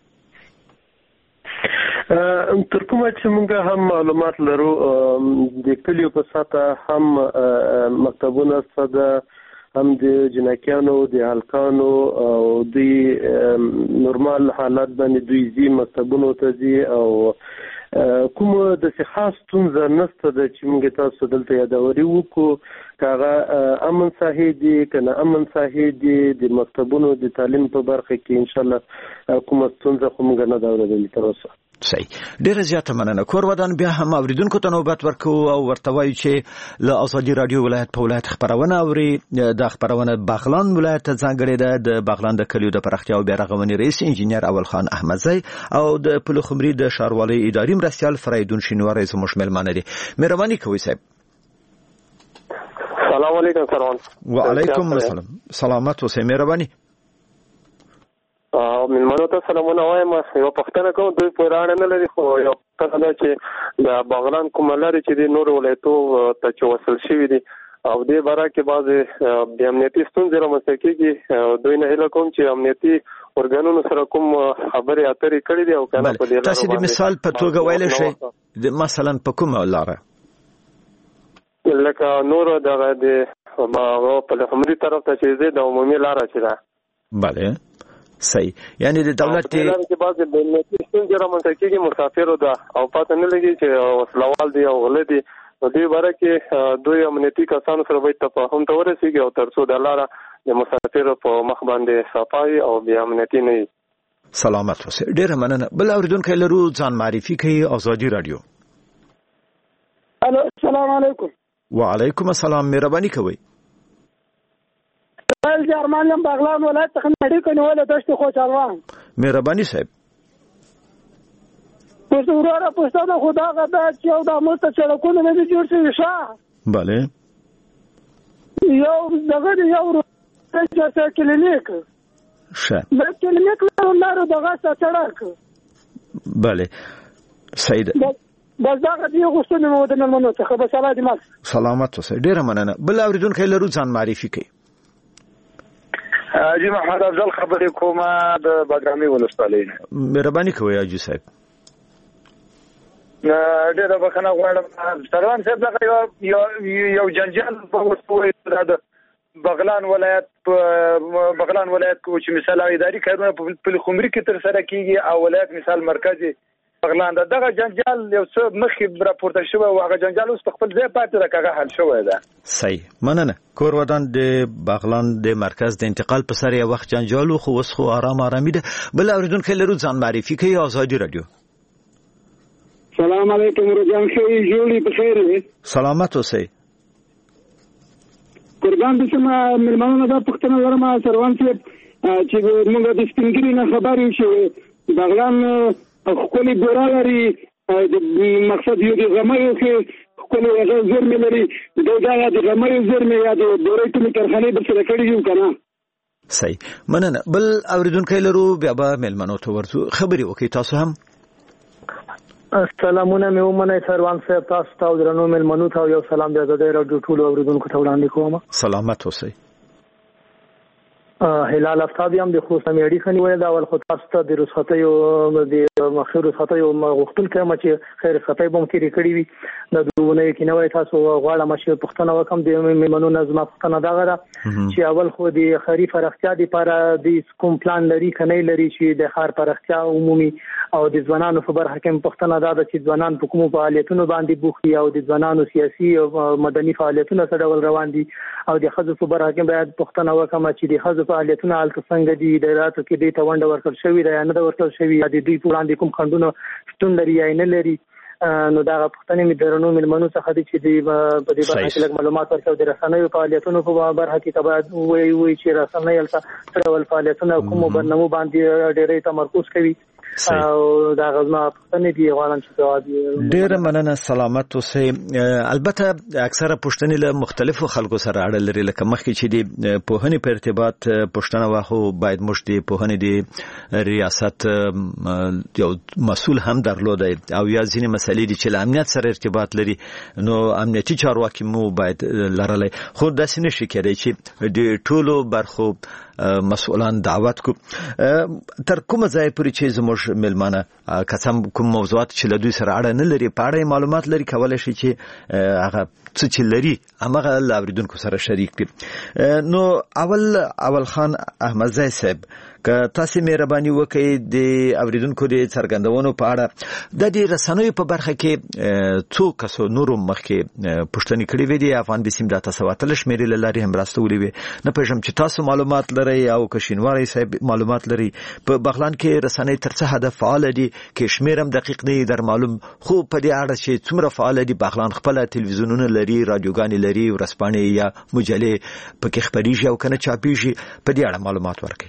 تر کومه چې موږ هم معلومات لرو د کلیو په سطحه هم مکتبونه شته ده، هم د جنکیانو د هلکانو او دوی نورمال حالت باندې دوی ځي مکتبونو ته ځي او کوم داسې خاص ستونزه نشته ده چې موږ تاسو دلته یادوري وکړو. که هغه امن ساحې دي که نه امن ساحې دي د مکتبونو د تعلیم په برخه کې انشاءالله کومه ستونزه خو موږ نه ده اورېدلې تر اوسه. صحیح. ډیره زیاته مننه. کور ودان بیا هم اوریدونکو ته نوبت ورکو او ورته وایو چې له ازادي رادیو ولایت په ولایت خبرونه اوري. د خبرونه بغلان ولایت ته ځانګړې ده. د بغلان د کلیو د پراختیا او بیا رغونې رئیس انجینر اول خان احمدزی او د پلخمري د ښاروالۍ اداري مرستیال فریدون شینواری زموږ مېلمانه دي. مهرباني کوئ صاحب. سلام علیکم سروان. وعلیکم السلام. سلامت اوسئ. مهرباني. او ملمنو ته سلامونه وایم. یو پښتنه کوم دوی پوراړ نه لري خو یو پښتنه ده چې د بغلان کوم لري چې د نور ولایتو ته چې وصل شوی دي او د بارا کې بعض د امنیتي ستونزې رامنځته کیږي. دوی نه هیله کوم چې امنیتي ورګانونو سره کوم خبرې اترې کړې دي او کنه په دې لاره. تاسو د مثال په توګه ویل شئ مثلا په کومه لاره لکه نور دغه د ما په لخمري طرف ته چې د عمومي لاره چې ده. بله صحیح. یعنی د دولت ته چې بعض د امنیتي ستونزې رامنځته کیږي مسافرو ده او پاتې نه لګي چې وسلوال دي او غله دي. نو دې باره کې دوی امنیتي کسانو سره باید تفاهم ته ورسیږي او تر څو د لاره د مسافرو په مخ باندې صفای او بیا امنیتي نه وي. سلامت اوسئ. ډیره مننه. بل اوریدونکو لرو ځان معرفي کوي. ازادي رادیو. الو السلام علیکم. وعلیکم السلام. مهرباني کوئ. ول جرمانیم بغلان ولایت څخه نړۍ کنيوله دشت خوشالوان. مهرباني صاحب. پس وراره پښتنه خدا غدا چې یو د مست چړکونه نه دي جوړ شوی ښه. bale. یو دغه یو ورته کلینیک. ښه. د کلینیک لاره دغه سړک. bale. صحیح ده. بس دا غوښتنه غوښتنه مو د ملمنو څخه به سلام دي. سلامت اوسئ. ډیره مننه. بل اوریدونکو لرو ځان معرفي کوي. حاجی محمد افضل خبرې کومه د بګرامي ولسوالۍ نه. مهرباني کوئ حاجی صاحب. ډېره بخښنه غواړم سروان صاحب. دغه یو یو جنجال په وسوي د بغلان ولایت په بغلان ولایت کې چې مثال اداري کارونه په پلخمري کې تر سره کیږي او ولایت مثال مرکزي بغلان ده. دغه جنجال یو څه مخې راپورته شوی او هغه جنجال اوس په خپل ځای پاتې ده کاغه حل شوی ده. صحیح. مننه. کور ودان د بغلان د مرکز د انتقال په سر یو وخت جنجال خو اوس خو آرام آرامي ده. بل اوریدونکو لرو ځان معرفي کوي. ازادي رادیو. سلام علیکم رجان خیر جوړی بخیر دی. سلامت اوسئ. قربان دې سم ملمنو دا پښتنه ورما سروان صاحب چې موږ د سپینګری نه خبرې شو بغلان خپل ګورا لري د مقصد یو د غمایو کې خپل هغه زرمې لري دا یا د غمایو زرمې یا د ډورې ټول کارخانه به سره کړی یو کنه. صحیح. مننه. بل اوریدونکو لرو بیا به ملمنو ته ورته خبرې وکي. تاسو هم سلامونه مې ومنه سروان صاحب. تاسو ته درنو ملمنو ته یو سلام د آزادۍ رادیو ټول اوریدونکو ته وړاندې کوم. سلامت اوسئ. هلال افتابی هم د خوشامي اړیکه نیولې دا اول خو تاسو ته د رخصتیو د مخیر رخصتیو غوښتل کوم چې خیر رخصتي به مکرې کړې وي د دوونه کې نوې تاسو غواړم چې پښتنه وکم د میمنو نظم پښتنه دا غره چې اول خو د خریف فرختیا لپاره د کوم پلان لري کني لري چې د خار فرختیا عمومي او د ځوانانو په برخه کې پښتنه دا چې ځوانان په کوم فعالیتونو باندې بوخي او د ځوانانو سیاسي او مدني فعالیتونو سره ډول روان دي او د خځو په برخه کې باید پښتنه وکم چې د خځو فعالیتونه الته څنګه دي د راتو کې د توند ورکړ شوی دی نه د ورکړ شوی د دوی په وړاندې کوم خندونه شتون لري یا نه لري. نو دا پښتنې مې درنو ملمنو څخه دي چې د په دې برخه کې معلومات ورکړو د رسنیو فعالیتونو په برخه کې باید وایي وایي چې رسنۍ الته ټول فعالیتونه کوم برنامه باندې ډېرې تمرکز کوي او دا غوښنه پښتنې دی غواړم چې جواب ډېر مننه. سلامت اوسئ. البته اکثره پښتنې له مختلفو خلکو سره اړه لري لکه مخکې چې د پوهنې په ارتباط پښتنه واخو باید موږ د پوهنې د ریاست یو مسول هم درلودای او یا ځینې مسلې دي چې له امنیت سره ارتباط لري نو امنیتي چارواکي مو باید لرلای خو داسې نشي کېدای چې د ټولو برخو مسؤلان دعوت کو تر کومه ځای پورې چې زموږ ملمانه قسم کوم موضوعات چې له دوی سره اړه نه لري په اړه معلومات لري کولای شي چې هغه څه چې لري هغه له اوریدونکو سره شریک کړي. نو اول اول خان احمدزی صاحب که تاسو مهرباني وکړئ د اوریدونکو د څرګندونو په اړه د دې رسنیو په برخه کې څو کسو نورو مخکې پوښتنې کړې وې دي افغان بسیم د تاسو واتل شمیرې لاري هم راستولې وي نه پېژم چې تاسو معلومات لرئ او کشینواري صاحب معلومات لري په بغلان کې رسنۍ تر څه حد فعال دي کې شمیرم دقیق نه در معلوم خو په دې اړه چې څومره فعال دي بغلان خپل تلویزیونونه لري رادیوګانې لري ورسپانې یا مجلې پکې خبريږي او کنه چاپیږي په دې اړه معلومات ورکړي.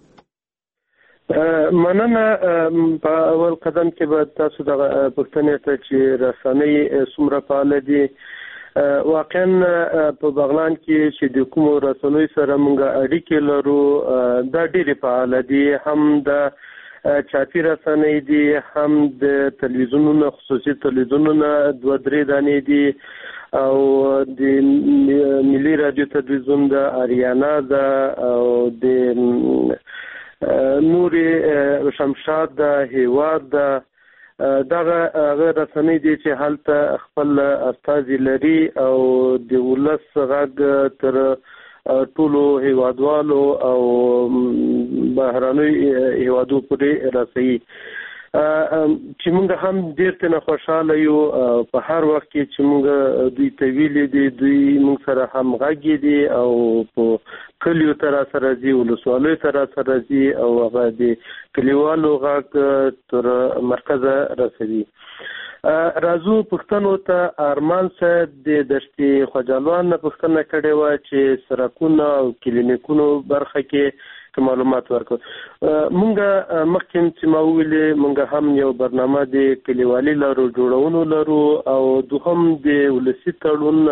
مننه. په اول قدم کې به تاسو د پښتنې ته چې رسنۍ څومره فعال دي واقعا په بغلان کې چې د کوم رسنۍ سره موږ اړیکې لرو دا ډېرې فعال دي هم د چاپی رسنۍ دي هم د تلویزیونونو خصوصي تلویزیونونو دوه درې دانې دي او د ملي رادیو تلویزیون د اریانا د او د نوري شمشاد د هیواد د دغه رسنۍ دي چې هلته خپل استازي لري او د ولس غږ تر ټولو هیوادوالو او بهراني هیوادو پورې رسي چې موږ هم ډېر ته خوشاله یو په هر وخت کې چې موږ دوی طویل دي دوی موږ سره هم غږی دي او په کلیو تر سره دي ولسوالۍ تر سره دي او هغه دي کلیوالو غږ تر مرکز رسوي. راځو پښتنو ته ارمان صاحب د دشتي خجالوان پښتنه کړي و چې سرکونه او کلینیکونو برخه کې معلومات ورکو. مونږه مخکې چې ما ویلې مونږ هم یو برنامه د کلیوالي لارو جوړونو لرو او دوهم د ولسی تړون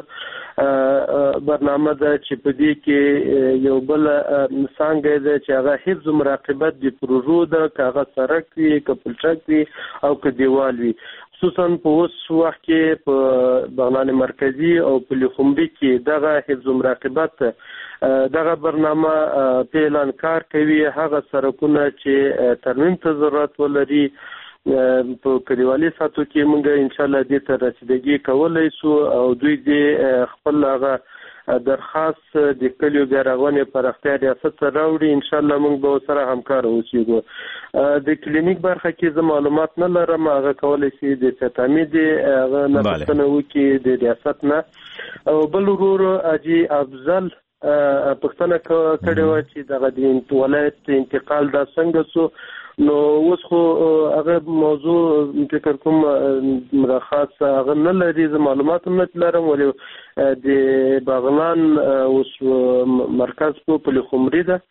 برنامه ده چې په دې کې یو بل څنګه ده چې هغه حفظ مراقبت د پروژو ده کاغه سرک وي کپلچک وي او ک دیوال وي خصوصا په اوس وخت کې په بغلان مرکزی او په لخمري کې دغه حفظ مراقبت دغه برنامه په اعلان کار کوي هغه سرکونه چې ترمیم ته ضرورت ولري په کلیوالي ساتو کې موږ ان شاء الله دې ته رسیدګي کولای شو او دوی دې خپل هغه درخواست د کلیو بیارغونې پر اختیار ریاست راوړي ان شاء الله موږ به سره همکار اوسو. د کلینیک برخه کې زه معلومات نه لرم هغه کولای شي د ستامي دي هغه نه پښتنه وکي د ریاست نه او بل ورور اجي افضل پښتنه کړي و چې دغه د ولایت انتقال دا څنګه سو نو اوس خو هغه موضوع فکر کوم مرخص هغه نه لري معلومات نه لرم ولې د بغلان اوس مرکز په لخمري ده.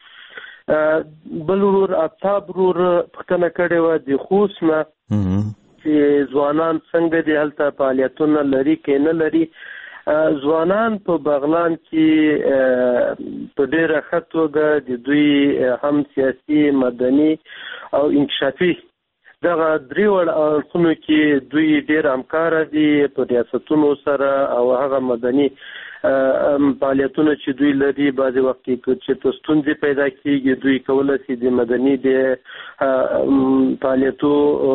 بل ورور اصحاب ورور پښتنه کړي و د خوست نه چې ځوانان څنګه دي هلته فعالیتونه لري کې نه لري. ځوانان په بغلان کې په ډېره ښه توګه د دوی هم سیاسي مدني او انکشافي دغه درې وړ اړخونو کې دوی ډېر همکار دي په ریاستونو سره او هغه مدني فعالیتونه چې دوی لري بعضې وخت کې چې ستونزې پیدا کېږي دوی کولی شي د مدني د فعالیتو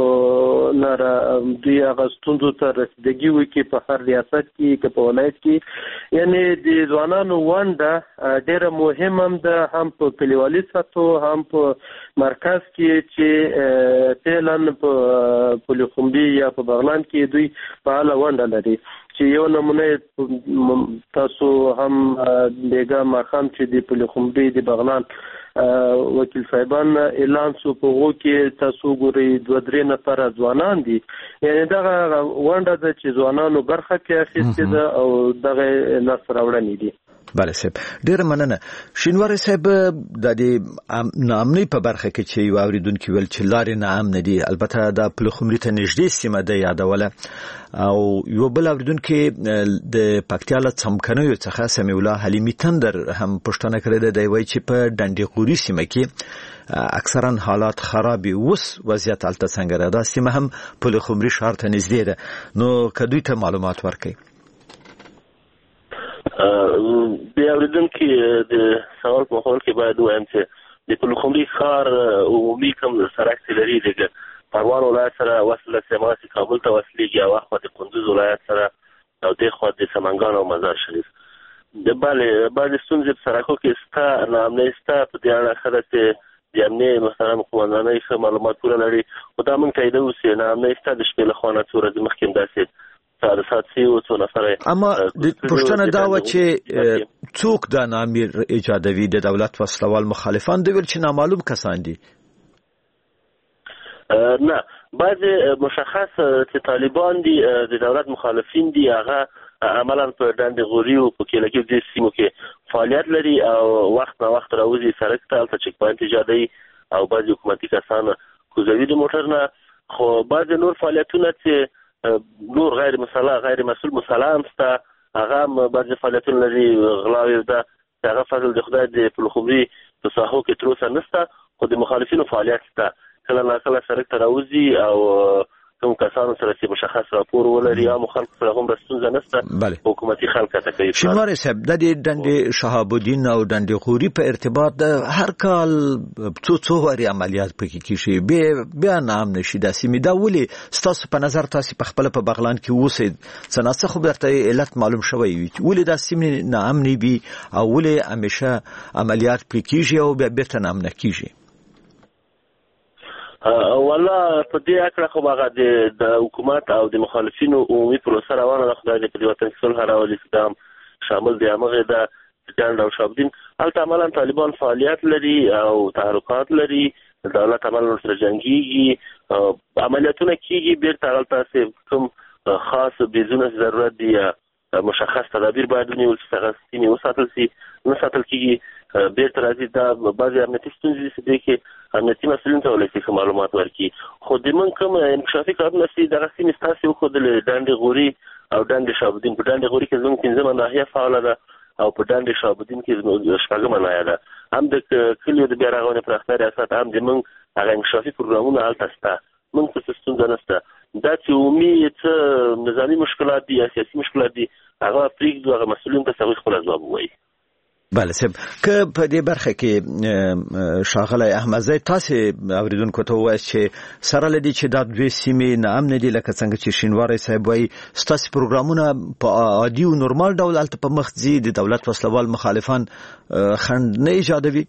نه دوی هغه ستونزو ته رسیدګي وکړي په هر ریاست کې که په ولایت کې یعنې د ځوانانو ونډه ډېره مهم هم ده هم په کلیوالي سطحو هم په مرکز کې چې فعلا په لخمري یا په بغلان کې دوی فعاله ونډه لري چې یو نمونه تاسو هم بیګا ماخام چې د پلخمري د بغلان وکیل صاحبان اعلان سو په وو کې تاسو ګوري دوه درې نفر ځوانان دي یعنی دا ونډه ده چې ځوانانو برخه کې اخیستې ده او دغه لاس راوړنې دي. بله صاحب ډېره مننه. شینواری صاحب د دې ناامنۍ په برخه کې چې یو اوریدونکي ویل چې لارې ناامنه دي البته د پلخمري ته نږدې سیمه ده یادوله او یو بل اوریدونکي د پکتیا له څمکنیو څخه سمیع الله حلیمي تندر هم پوښتنه کړې ده دی وایي چې په ډنډیغوري سیمه کې اکثرا حالات خرابي اوس وضعیت هلته څنګه ده دا سیمه هم پلخمري ښار ته نږدې ده نو که دوی ته معلومات ورکړئ. د اوریدونکي د سوال په حال کې باید وایم چې د پلخمري ښار عمومي کوم سرک لري د پروان ولایت سره وصل سیماسي کابل ته وصلېږي او اخوا د کندوز ولایت سره او دخوا د سمنګان او مزار شریف د بله بعضې ستونزې په سرکو کې سته ناامنۍ سته په دې اړه ښه ده چې د امنیه محترم قومندانۍ ښه معلومات پوره لري خو دا موږ تاییدوو چې ناامنۍ شته د شپې له خوا نه څو ورځې مخکې هم داسې تحرسات شوي وو څو نفره اما پوښتنه دا وه چې څوک دا ناامیر ایجادوي د دولت وسلوال مخالفان دوی ویل چې نامعلوم کسان دي نه بعضې مشخص چې طالبان دي د دولت مخالفین دي هغه عملا په ډنډ غوري او په کېلګي دې سیمو کې فعالیت لري او وخت نه وخت راوځي سړک ته هلته چک پوینټ ایجادوي او بعضې حکومتي کسان کوزوي د موټر نه خو بعضې نور فعالیتونه چې نور غیر مسلح غیر مسؤل مسلح هم شته هغه هم بعضې فعالیتونه لري غلاوې ده چې هغه فضل د خدای د پلخمري په ساحو کې تر اوسه نشته خو د مخالفینو فعالیت شته کله ناکله سړک ته راوځي او کوم کسانو سره چې مشخص راپور ولري عامو خلکو سره هم رسونه نشته حکومتي خلک ته کوي شینواری صاحب د دې ډنډ شهاب الدین او ډنډ غوري په ارتباط د هر کال څو څو وری عملیات پکې کیږي به بیا نام نشي د سیمې دا ولي ستاسو په نظر تاسو په خپل په بغلان کې اوسئ څنګه خو برته علت معلوم شوی وي ولي د سیمې نام نه بي او ولي همیشه عملیات پکې کیږي او بیا بیرته نام نه کیږي والله په دې اکړه خو هغه د حکومت او د مخالفینو عمومي پروسه روانه ده خدای دې په دې وطن کې صلح راولي اسلام شامل دی هغه د ډنډ او شهاب الدین هلته عملا طالبان فعالیت لري او تحرکات لري دولت عملا سره جنګيږي عملیاتونه کیږي بیرته هلته کوم خاص بيزونه ضرورت دي مشخص تدابیر باید ونیول شي هغه سیمې وساتل شي نه ساتل کیږي بیرته راځي دا بعضې امنیتي ستونزې چې دی کې امنیتي مسؤلین ته ویلی شي معلومات ورکړي خو د موږ کوم انکشافي کارونه چې دغه سیمې ستاسې وښودلې ډنډ غوري او ډنډ شهاب الدین په ډنډ غوري کې زموږ پنځمه ناحیه فعاله ده او په ډنډ شهاب الدین کې زموږ شپږمه ناحیه ده هم د کلیو د بیا رغونې پراختیا ریاست هم د موږ هغه انکشافي پروګرامونه هلته شته موږ څه ستونزه نشته دا چې عمومي څه نظامي مشکلات دي یا سیاسي مشکلات دي هغه پرېږدو هغه مسؤلین ته هغوی خپله ځواب ووایي بله صاحب که په دې برخه کې ښاغلی احمدزی تاسې اوریدونکو ته ووایاست چې سره له دې چې دا دوې سیمې ناامنې دي لکه څنګه چې شینواری صاحب وایي ستاسې پروګرامونه په عادي او نورمال ډول هلته په مخ ځي د دولت وسلوال مخالفان خنډ نه ایجادوي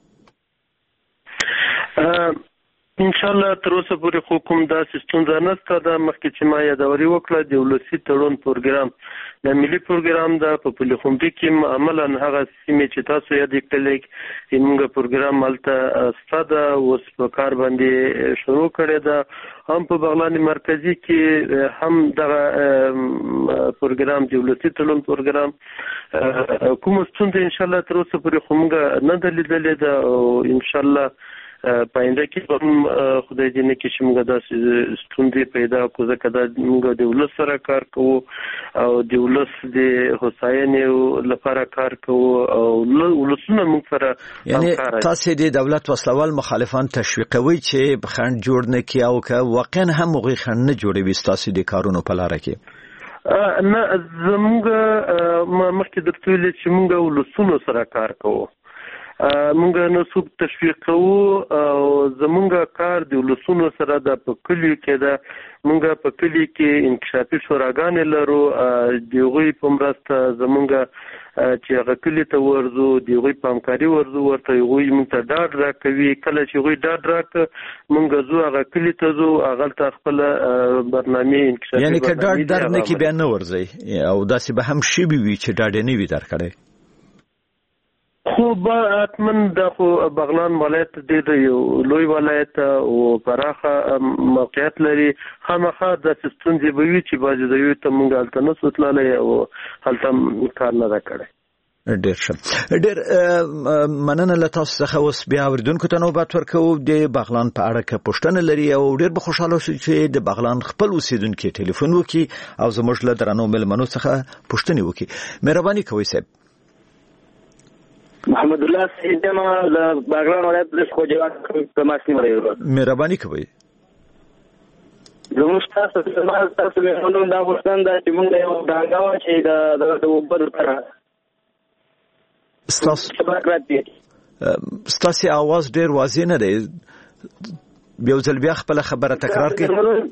انشاءالله تر اوسه پورې خو کوم داسې ستونزه نشته ده مخکې چې ما یادوري وکړه د ولسي تړون پروګرام د ملي پروګرام ده په پلخمري کې عملا هغه سیمې چې تاسو یادې کړلې زموږ پروګرام هلته شته ده اوس په کار باندې شروع کړی ده هم په بغلان مرکزي کې هم دغه پروګرام د ولسي تړون پروګرام کوم ستونزه انشاءالله تر اوسه پورې خو موږ نه ده لیدلې ده او انشاءالله پاینده کې هم خدای دې نه کړي چې موږ داسې ستونزې پیدا کړو ځکه دا موږ د ولس سره کار کوو او د ولس د هوساینې لپاره کار کوو او ولسونه موږ سره یعنی تاسو د دولت وسلوال مخالفان تشویقوي چې خنډ جوړ نه کړي او که واقعا هم هغوی خنډ نه جوړوي ستاسو د کارونو په لاره کې نه زموږ مخکې درته ویلې چې موږ ولسونو سره کار کوو مونږ نو څوک تشویق کوو او زمونږ کار د ولسونو سره د په کلیو کې ده مونږ په کلی کې انکشافي شوراګانې لرو د هغوی په مرسته زمونږ چې هغه کلي ته ورځو د هغوی په همکاري ورځو ورته هغوی مونږ ته ډاډ راکوي کله چې هغوی ډاډ راکړه مونږ ځو هغه کلي ته ځو هغلته خپله برنامې انکشافي یعنی که ډاډ در نه کړي بیا نه ورځئ او داسې به هم شوي وي چې ډاډ یې نه وي درکړی خو به حتما دا خو بغلان ولایت ډېر یو لوی ولایت او پراخه موقعیت لري خامخا داسې ستونزې به وي چې بعضې ځایونو ته موږ هلته نسو تللی او هلته کار نه ده کړی ډېر ښه ډېر مننه له تاسو څخه اوس بیا اورېدونکو ته نوبت ورکوو د بغلان په اړه که پوښتنه لري او ډېر به خوشحاله شو چې د بغلان خپل اوسېدونکي ټلیفون وکړي او زموږ له درنو مېلمنو څخه پوښتنې وکړي مهرباني کوئ صاحب محمد الله سید ما له بغلان ولایت د خوجوان کماسي مریو مهرباني کوئ زموږ تاسو ته تاسو له نوم دا وښتان دا چې موږ یو داګاو چې دا د وبد پر ستاسو आवाज ډیر واضح نه دی یو ځل بیا خپل خبره تکرار کړئ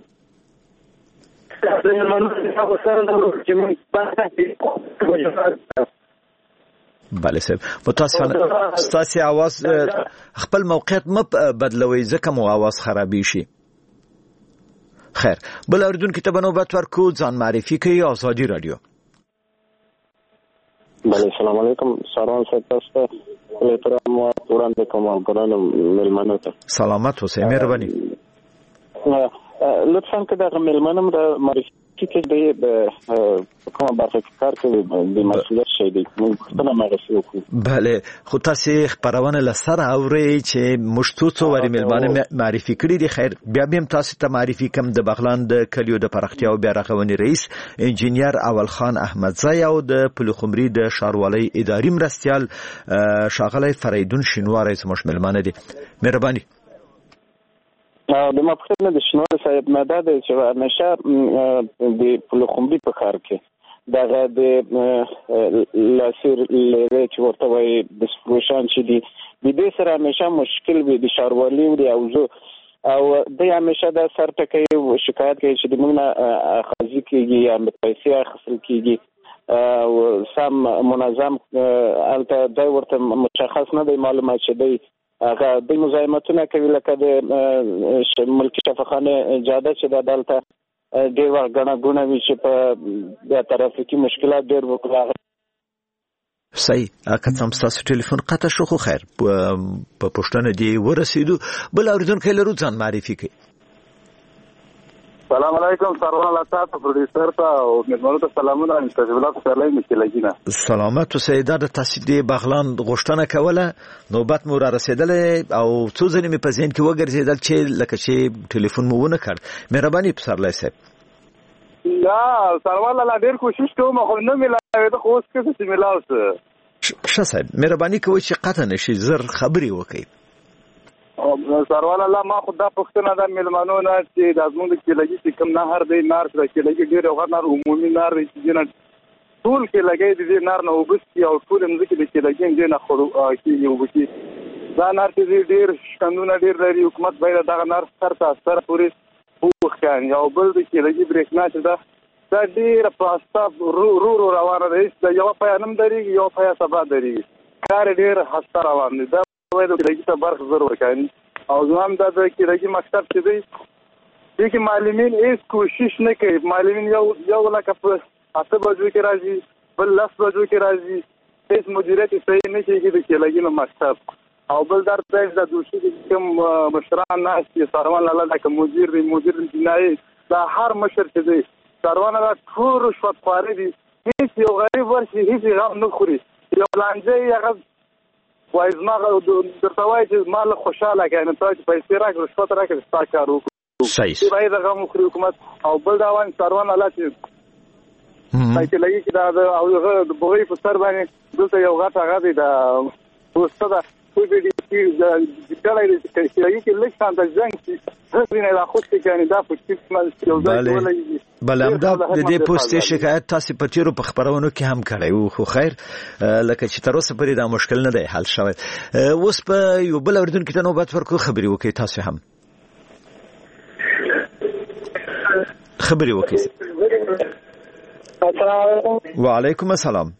بله صاحب متاسفانه ستاسو आवाज خپل موقعیت م بدلوي ځکه مو आवाज خرابې شي. خیر بل اوریدونکو ته نوبت ورکو ځان معرفي کوي آزادي رادیو. بله السلام علیکم سلام صاحب تاسو له ترام وړاندې کوم ګران ملمنو ته سلامت اوسئ مهرباني. لطفا که دغه ملمنم را معرفي کې د کومه برخه کار کوي د مسؤلیت شي د پښتنه مغسي وکړي. بله خو تاسو خبرونه لسر اوري چې مشتوڅو ورې ملمانه معرفي کړی دي. خیر بیا به تاسو ته معرفي کوم د بغلان د کلیو د پرختیا او بیا رغونی رئیس انجینیر اول خان احمدزی او د پلخمري د شاروالۍ اداري مرستيال شاغلی فریدون شینواری زموږ ملمانه دي. مهرباني. د مفخرنه د شنوار صاحب نه دا د چې همیشه د پلخمري په خار کې دغه د لاسیر لري چې ورته وایي د سپروشان چې دي د دې سره همیشه مشکل وي د شاروالي او د اوزو او د همیشه د سر ټکي شکایت کوي چې د موږ نه اخذي کیږي یا پیسې اخیستل کیږي او سم منظم الته د ورته مشخص نه دی معلومات چې دی هغه د مزاحمتونه کوي لکه د ملکی شفاخانه اجازه چې د عدالت ډیر وخت غنا غونه وی چې په د ترافیکي مشکلات ډیر وکړه. صحیح اکه تم تاسو ټلیفون قطع شو خو خیر په پښتنه دی ورسېدو. بل اوریدونکو لرو ځان معرفي کوي. سلام علیکم سروان الله تاسو پروډوسر ته او مېلمنو ته سلامونه تجربات سره مشکلګینا. سلامت او سیدا د تاسیدي بغلان غوښتنه کوله نوبت مو را رسیدلې او څو ځنې مې په ذهن کې وګرځیدل چې لکه چې ټلیفون مو ونه کړ. مهرباني پسرلای صاحب. لا سروان الله ډیر کوشش کوم خو نه ملاوي ته خو اوس کې څه ملاوس. ښه صاحب مهرباني کوئ چې قطع نشي زر خبري وکړئ. سروال الله ما خو دا پښتنه د ملمنو نه چې د ازمون د کېلګي چې کوم نهر دی نار د کېلګي ډیر غوړ نار عمومي نار دی چې نه ټول کې لګي د نار نه وبسي او ټول مزه کې د کېلګي نه خورو کې یو بچي دا نار چې ډیر قانون ډیر لري حکومت باید دا نار سر ته سر پوری وښکان یو بل د کېلګي بریښنا چې دا دا ډیر پاستا رو رو روانه دی چې یو پیانم دري یو پیا سبا دري کار ډیر هسته روان دي. وای د کېږي ته برخ ضرور کوي او ځوان د کېږي مکتب چې دی چې معلمین هیڅ کوشش نه کوي. معلمین یو یو لکه په اته بجو کې راځي بل لس بجو کې راځي هیڅ مدیریت صحیح نه کوي د کېږي نو مکتب او بل در د دوشي کوم مشران نه چې سروان الله لکه مدیر دی مدیر جنایي دا هر مشر چې دی سروان الله ټول رشوت خواري دي هیڅ یو غریب ورشي هیڅ غم نه خوري یو لانجه هغه وای زما درته وای چې مال خوشاله کینې ته چې پیسې راکړې رشوت راکړې ستا کار وکړو. صحیح باید هغه مخري حکومت او بل دا وان سروان الله چې چې لګي چې دا او هغه د بوغي په سر باندې دلته یو غټ هغه دی دا پوسټه دا خو دې چې کله دې چې لګي چې لږ څنګه ځنګ چې زینې را خو چې کني دا په چې مال یو ځای ولګي. بل همدا د دې پوسټې شکایت تاسو په تیرو په خبرونو کې هم کړی وو خو خیر لکه چې تر اوسه پرې دا مشکل نه دی حل شوی. اوس په یو بل اوریدونکو ته نوبت ورکو خبري وکي تاسو هم خبري وکي. السلام علیکم. وعلیکم السلام.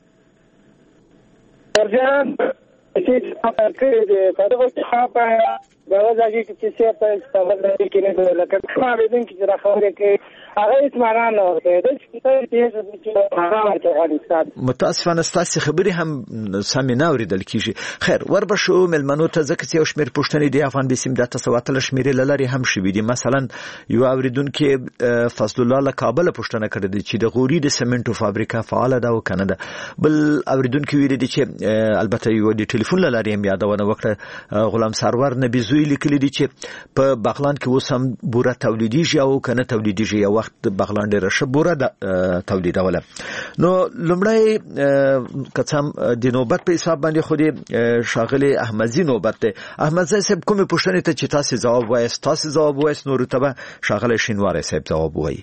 ارجان چې تاسو کې د کارو څخه په دا ځای کې چې په ستاسو کې نه لکه کومه دې چې راخوره کې هغه اسمانان او د دې چې متاسفانه ستاسو خبري هم سمې نه اوریدل کیږي. خیر وربشو ملمنو ته ځکه چې یو شمېر پوښتنې دی افغان بسیم د تسواتل شمیرې لاري هم شوې دي. مثلا یو اوریدونکو فضل الله له کابل پوښتنه کړې دي چې د غوري د سیمنټو فابریکه فعال ده او کنه ده. بل اوریدونکو ویل دي چې البته یو د ټلیفون لاري هم یادونه وکړه غلام سرور نبی زوی لیکلي دي چې په بغلان کې اوس هم بوره تولیدیږي او کنه تولیدیږي یو وخت بغلان ډېر ښه بوره تولیدوله. نو لومړی کڅم د نوبت په حساب باندې خو دې شاغلی احمدزی نوبت ده. احمدزی صاحب کومه پوښتنه ته چې تاسو جواب وایست تاسو جواب وایست نور ته شاغلی شینواری صاحب جواب وایي.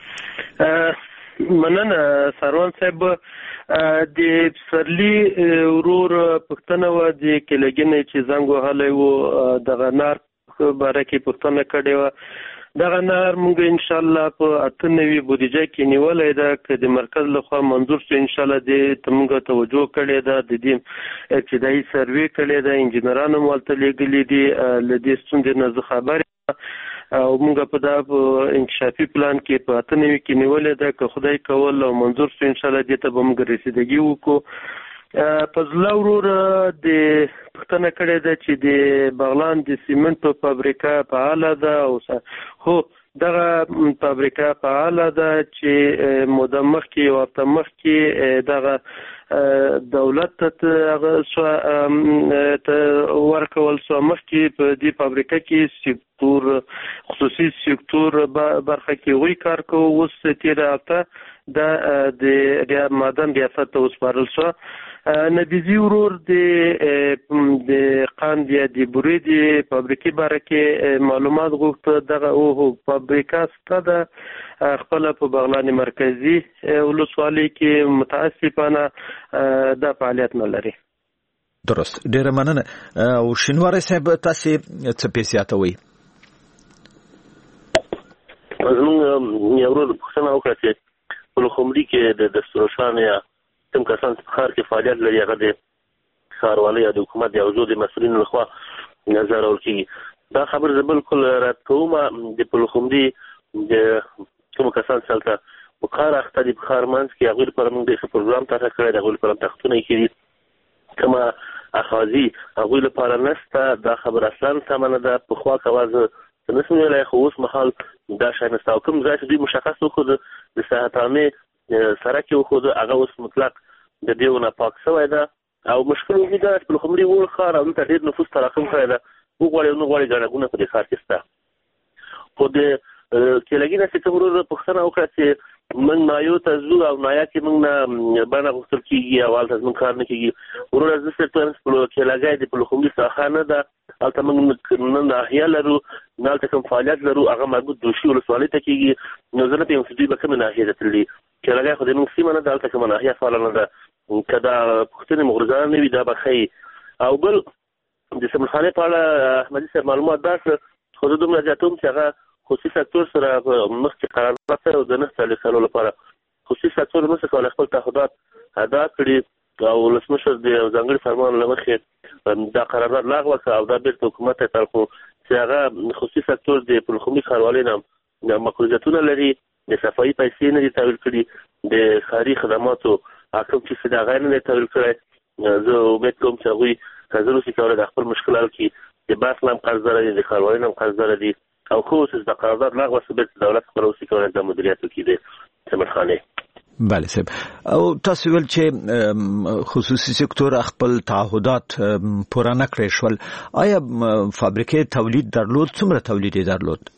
مننه سروان صاحب د سرلی ورور پښتنه و د کېلګنې چې زنګ وهلی و د نار باره کې پښتنه کړې و دغه نهر موږ ان شاء الله په اته نوي بودیجه کې نیولې ده چې د مرکز لخوا منظور شي. ان شاء الله دې ته موږ توجه کړې ده، د دې ابتدایي سروې کړې ده، انجنیرانو مالته لېږلي دي، له دې ستونزې نه زه خبر او موږ په دا انکشافي پلان کې په اته نوي کې نیولې ده. که خدای کول او منظور شي ان شاء الله دې ته به موږ رسیدګي وکړو. فضله ورور د پښتنه کړې ده چې د بغلان د سیمنټو فابریکه فعاله ده او خو دغه فابریکه فعاله ده چې موده مخکې او هفته مخکې دغه دولت ته ورکول شو. مخکې په دې فابریکه کې سکتور خصوصي سکتور برخه کې وی کار کوو. اوس تېره هفته د د معدن ریاست ته وسپارل شو. نبیزي ورور د قند یا د بورې د فابریکې باره کې معلومات غوښته. دغه او فابریکه سته ده خپله په بغلان مرکزي ولسوالۍ کې، متاسفانه دا فعالیت نه لري. درست، ډیره مننه. او شینواری صاحب تاسې څه پیسې اتوئ؟ زموږ یو ورور پوښتنه وکړه چې په لوخمري کې د دستورشان یا کوم کسان چې په ښار کې فعالیت لري هغه د ښاروالۍ یا د حکومت د حوزو د مسؤلینو لخوا نظر راوړل کېږي. دا خبر زه بالکل رد کوم. د پلخمري د کوم کسان چې هلته په کار اخته دي په ښار منځ کې هغوی لپاره موږ ډېر ښه پروګرام طرحه کړی دی، هغوی لپاره تختونه یې کړي، کومه اخاذي هغوی لپاره نشته. دا خبر اصلا سمه نه ده. پخوا کوه زه څه نشم ویلی، خو اوس مهال دا شی نشته. او کوم ځای چې دوی مشخص وښود د صحت عامې سړک یې وښود هغه اوس مطلق د دې نه پاک شوی ده. او مشکل وګړي دا چې پلخمري وړ ښار او دلته ډېر نفوس تراکم کړی ده، وغواړي او نه غواړي ګڼه ګوڼه په دې ښار کې شته. خو د کېلګي نه چې کوم ورور پوښتنه وکړه چې موږ نایو ته ځو او نایا کې موږ نه بڼه غوښتل کېږي او هلته زموږ کار نه کېږي. وروره زه صرف وایم چې کېلګی د پلخمري ساحه نه ده، هلته موږ نه ناحیه لرو نه هلته کوم فعالیت لرو، هغه مربوط دوشي ولسوالۍ ته کېږي. نو زه نه پوهېږم چې دوی به کومې ناحیې ته تللي. کېلګی خو د موږ سیمه نه ده، هلته کومه ناحیه فعاله نه ده. که دا پوښتنې مغرضانه نه وي دا به ښیي. او بل د سملخانې په اړه احمدي صاحب معلومات دا کړه، خو زه دومره زیاتوم چې هغه خصوصي سکتور سره مخکې قرارداد کړی او د نهه څلوېښت کالو لپاره خصوصي سکتور نشي کولی خپل تعهدات ادا کړي او ولسمشر د ځانګړي فرمان له مخې دا قرارداد لغوه کړه او دا بېرته حکومت ته یې کړ چې هغه خصوصي سکتور د پلخمري ښاروالۍ نه مقرضیتونه لري، د صفایي پیسې نه دي تحویل کړي، د ښاري خدماتو کوم چې د هغه نه دی تحویل کړی. زه امید کوم چې هغوی که زه نشي کولی د خپل مشکل حل کړي. د بانک نه هم قرضداره دي، د ښاروالۍ نه هم قرضداره دي او خو اوس د قرارداد لغوه شو بېرته دولت خپله اوسي کولی دا مدیریت وکړي د سمرخانې. بله صاحب، او تاسو ویل چې خصوصي سکتور خپل تعهدات پوره نه کړی شول، آیا فابریکې تولید درلود؟ څومره تولید یې درلود؟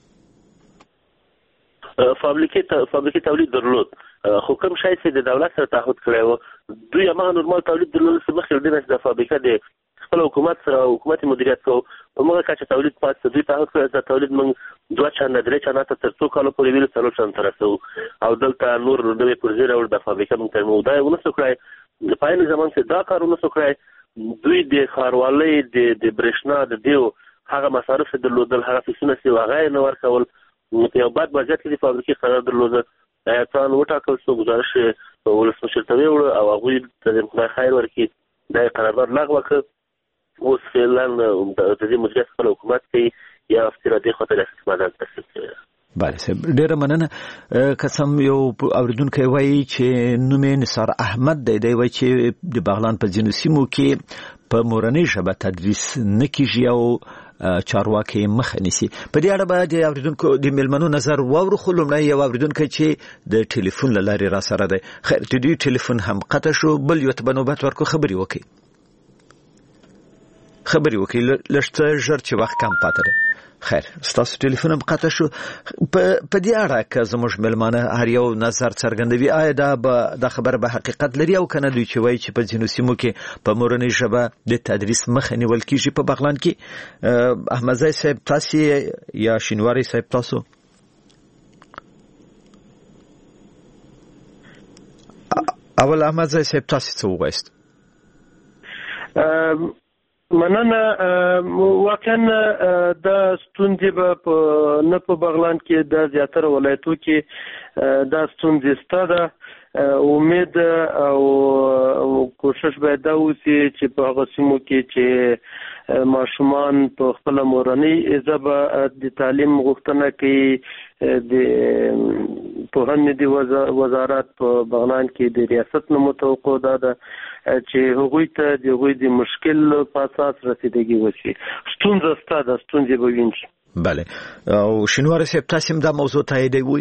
فابریکې تولید درلود، خو کوم شی چې د دولت سره تعهد کړی و دوی هماغه نورمال تولید درلود چې مخکې له دې نه چې د فابریکه د خپل حکومت سره حکومت مدیریت کوو په موږ کچه تولید پاتې دوی تعهد کړی چې تولید موږ دوه چنده درې چنده ته تر څو کالو پورې ویلو څلور چنده ته رسوو او دلته نور نوې پروژې راوړو د فابریکه موږ ته موږ دا یې ونه شو کړی. د پاییني زمان چې دا کار ونه شو کړی، دوی د ښاروالۍ د برېښنا د دیو هغه مصارف چې درلودل هغه فیسونه چې هغه یې نه ورکول. په یو بد وضعیت کې د فابریکې قرار درلوده، ایتان وټاکل شو، ګزارش ولسمشر ته ویوړه او هغوی ته د خدای خیر ورکړي دا یې قرارداد لغوه کړ. اوس فعلا د دې مدیریت خپل حکومت کوي یا افتراضي خواته د استفاده تصدیق کوي. بله صاحب، ډېره مننه. قسم یو اوریدونکی وایي چې نوم یې نثار احمد دی، دی وایي چې د بغلان په ځینو سیمو کې په مورنۍ ژبه تدریس نه کېږي او چارواکي مخه نیسي. په دې اړه به د اوریدونکو د میلمنو نظر واورو، خو لومړی یو اوریدونکی چې د ټلیفون له لارې را سره دی. خیر، د دوی ټلیفون هم قطع شو، بل یو ته به نوبت ورکړو خبرې وکړي خبرې وکړي لږ څه ژر چې وخت کم پاته دی. خیر، ستاسو ټلیفون هم قطع شو. په دې اړه که زموږ میلمانه هر یو نظر څرګندوي، آیا دا به دا خبره به حقیقت لري او که نه دوی چې وایي چې په ځینو سیمو کې په مورنۍ ژبه د تدریس مخه نیول کېږي په بغلان کې؟ احمدزی صاحب تاسې یا شینواری صاحب تاسو؟ اول احمدزی صاحب تاسې څه ووایست؟ مننه. واقعا دا ستونزې به په نه په بغلان کې د زیاتره ولایتو کې دا ستونزې شته ده. امید او کوشش باید دا وشي چې په هغه سیمو کې چې ماشومان په خپل مورنۍ ژبه د تعلیم غوښتنه کوي، د پوهنې د وزارت په بغلان کې د ریاست نه متوقع ده چې هغوی ته د هغوی د مشکل په اساس رسیدګي وشي. ستونزه شته ده، ستونزې به ویني. بله. او شینواری صاحب تاسو هم دا موضوع تاییدوئ؟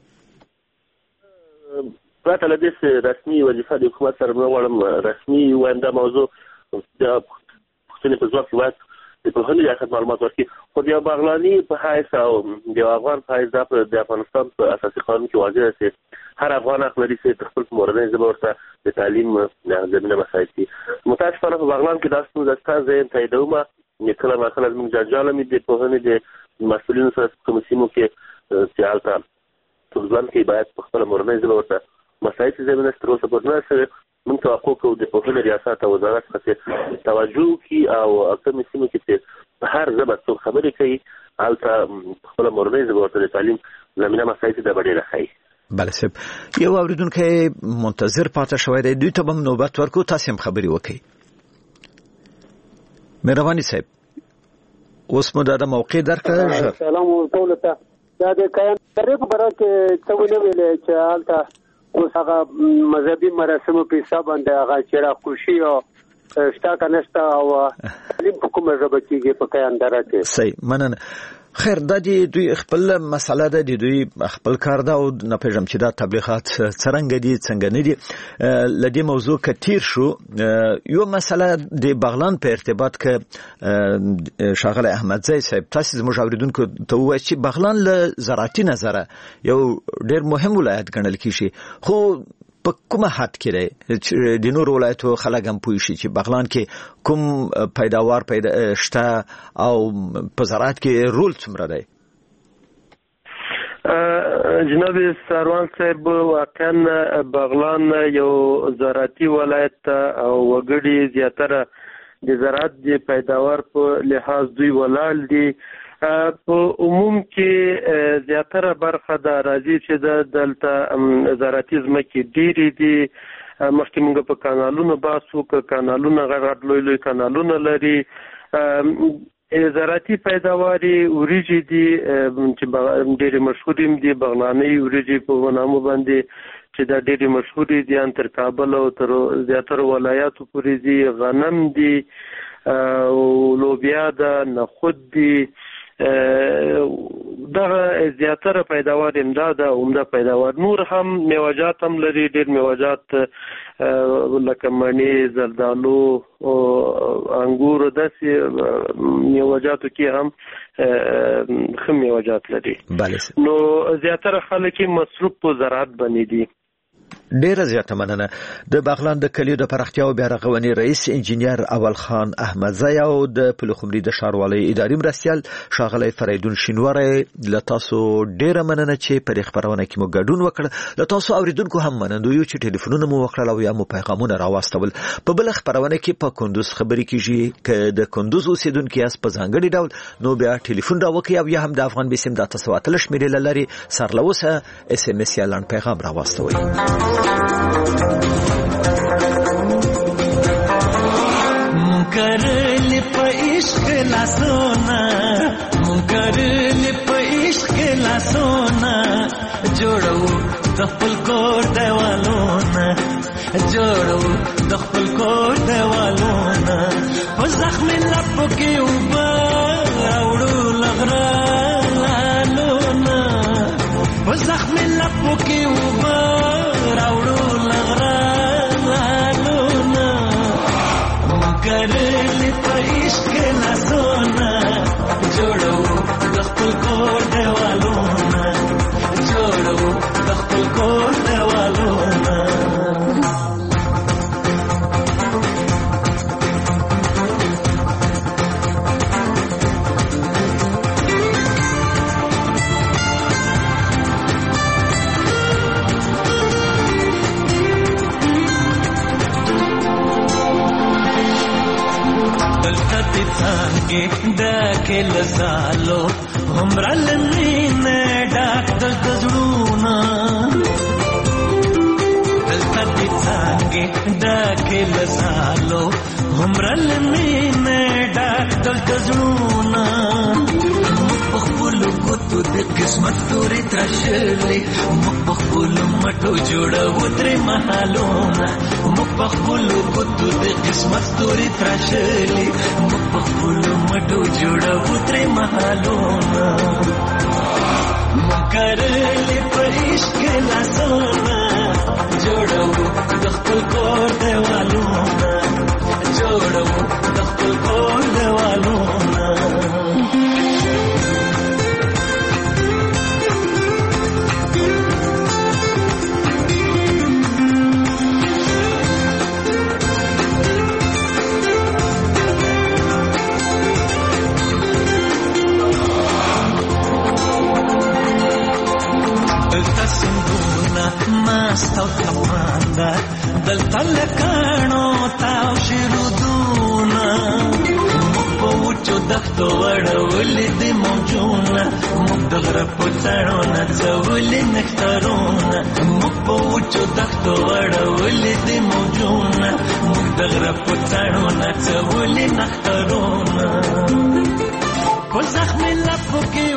پرته له دې رسمي وظیفه د حکومت سره نه غواړم رسمي وایم دا موضوع د پوښتنې په ځواب کې باید د پوهنې ریاست معلومات ورکړي. خو د یو بغلاني په حیث او د یو افغان په حیث دا د افغانستان په اساسي قانون کې واضح دی چې هر افغان حق لري چې د خپل مورنۍ ژبه ورته د تعلیم زمینه مساعد کړي. متاسفانه په بغلان کې دا ستونزه شته. زه یم تاییدومه کله ناکله زموږ جنجال هم د پوهنې د مسؤلینو سره په کومو سیمو کې چې هلته په ځوان کې باید په خپله مورنۍ ژبه ورته مساعد زمینه تر اوسه پورې نه شوې. موږ توقع کوو د پوهنې ریاست او وزارت څخه توجه وکړي او کومې سیمې کې چې په هر ژبه څوک خبرې کوي هلته خپله مورنۍ ژبه ورته د تعلیم زمینه مساعد ته به ډېره ښایي. بله صاحب، یو اورېدونکی منتظر پاتې شوی دی، دوی ته به هم نوبت ورکړو، تاسې هم خبرې وکړئ. مهرباني صاحب، اوس مو دا د موقع درکړه. سلام ټولو ته. دا د کاندارې په باره کې څه ونه ویلې چې هلته اوس هغه مذهبي مراسمو په حساب باندې هغه چراغ کشي او شته که نشته او تعلیم په کومه ژبه کېږي په کانداره کې؟ صحیح، مننه. خیر، دا د دوی خپل مسله ده، د دوی خپل کار ده او نه پېژنم چې دا تبلیغات څرنګه دي څنګه نه دي. له دې موضوع که تیر شو، یو مسله د بغلان په ارتباط کې ښاغلی احمدزی صاحب تاسې زموږ اورېدونکو ته ووایاست چې بغلان له زراعتي نظره یو ډېر مهم ولایت ګڼل کېږي، خو په کومه حد کې دی چې د نورو ولایتو خلک هم پوه شي چې بغلان کې کوم پیداوار پیدا شته او په زراعت کې رول څومره دی؟ جناب سروان صاحب، واقعا بغلان یو زراعتي ولایت او وګړي زیاتره د زراعت د پیداوار په لحاظ دوی ولاړ دي. په عموم کې زیاتره برخه د راځي چې د دلته زراعتي ځمکې ډېرې دي. مخکې موږ په کانالونو بحث وکړو، کانالونه غټ غټ لوی لوی کانالونه لري. زراعتي پیداوار یې وریجې دي چې ډېرې مشهورې دي، بغلانۍ وریجې په نامه باندې چې دا ډېرې مشهورې دي، ان تر کابل او تر زیاتره ولایاتو پورې دي. غنم دي، لوبیا ده، نخود دي. دغه زیاتره پیداوار امدا ده، عمده پیداوار. نور هم میوجات هم لري، ډېر میوجات لکه مڼې، زردالو او انګور، داسې میوجاتو کې هم ښه میوجات لري. نو زیاتره خلک یې مصروف په زراعت باندې دي. ډیره زیاته مننه. د بغلان د کلیو د پراختیا او بیا رغونې رئیس انجینیر اول خان احمدزی او د پلخمري د ښاروالۍ اداري مرستیال ښاغلی فریدون شینواری له تاسو ډیره مننه چې په دې خپرونه کې مو ګډون وکړ. له تاسو اوریدونکو هم مننه یو چې ټلیفونونه مو وکړل او یا مو پیغامونه راواستول. په بل خپرونه کې په کندوز خبرې کیږي چې د کندوز اوسیدونکو یاست په ځانګړي ډول نو بیا ټلیفون راوکړئ او یا هم د افغان بیسیم د تاسو اتل شمیرې لري سرلوسه اس ام اس یا لاند پیغام راواستوي. मुकरल पे इश्क ला सोना, मुकरल पे इश्क ला सोना, जोड़ो दखल को देवालोना, जोड़ो दखल को देवालोना, वो जख्म लब के ऊपर औड़ो लगरा लालोना, वो जख्म लब के ऊपर औड़ो लगरा लालोना, मुकरल पे इश्क ला सोना, जोड़ो दखल को देवालोना, जोड़ो दखल को देवालोना. څنګه ډکه لزالو همرل مینه ډک د زړونه دلته دې څنګه ډکه لزالو همرل مینه ډک د زړونه مخبولو کوتو د قسمت تورې ترشلې مخبولو مټو جوړو درې محلونه مخبولو کوتو د قسمت تورې ترشلې مخبولو مټو جوړو درې محلونه مکرلې پرېښ کې لاسونه جوړو د خپل کور دیوالونه جوړو د خپل کور دیوالونه ماستو کماندا دلته لکانو تاو شرودونا مپوچو دختو وړولې د موجونه موږ د غره په څاړو نڅولې نخترونه مپوچو دختو وړولې د موجونه موږ د غره په څاړو نڅولې نخترونه په زخمي لپو کې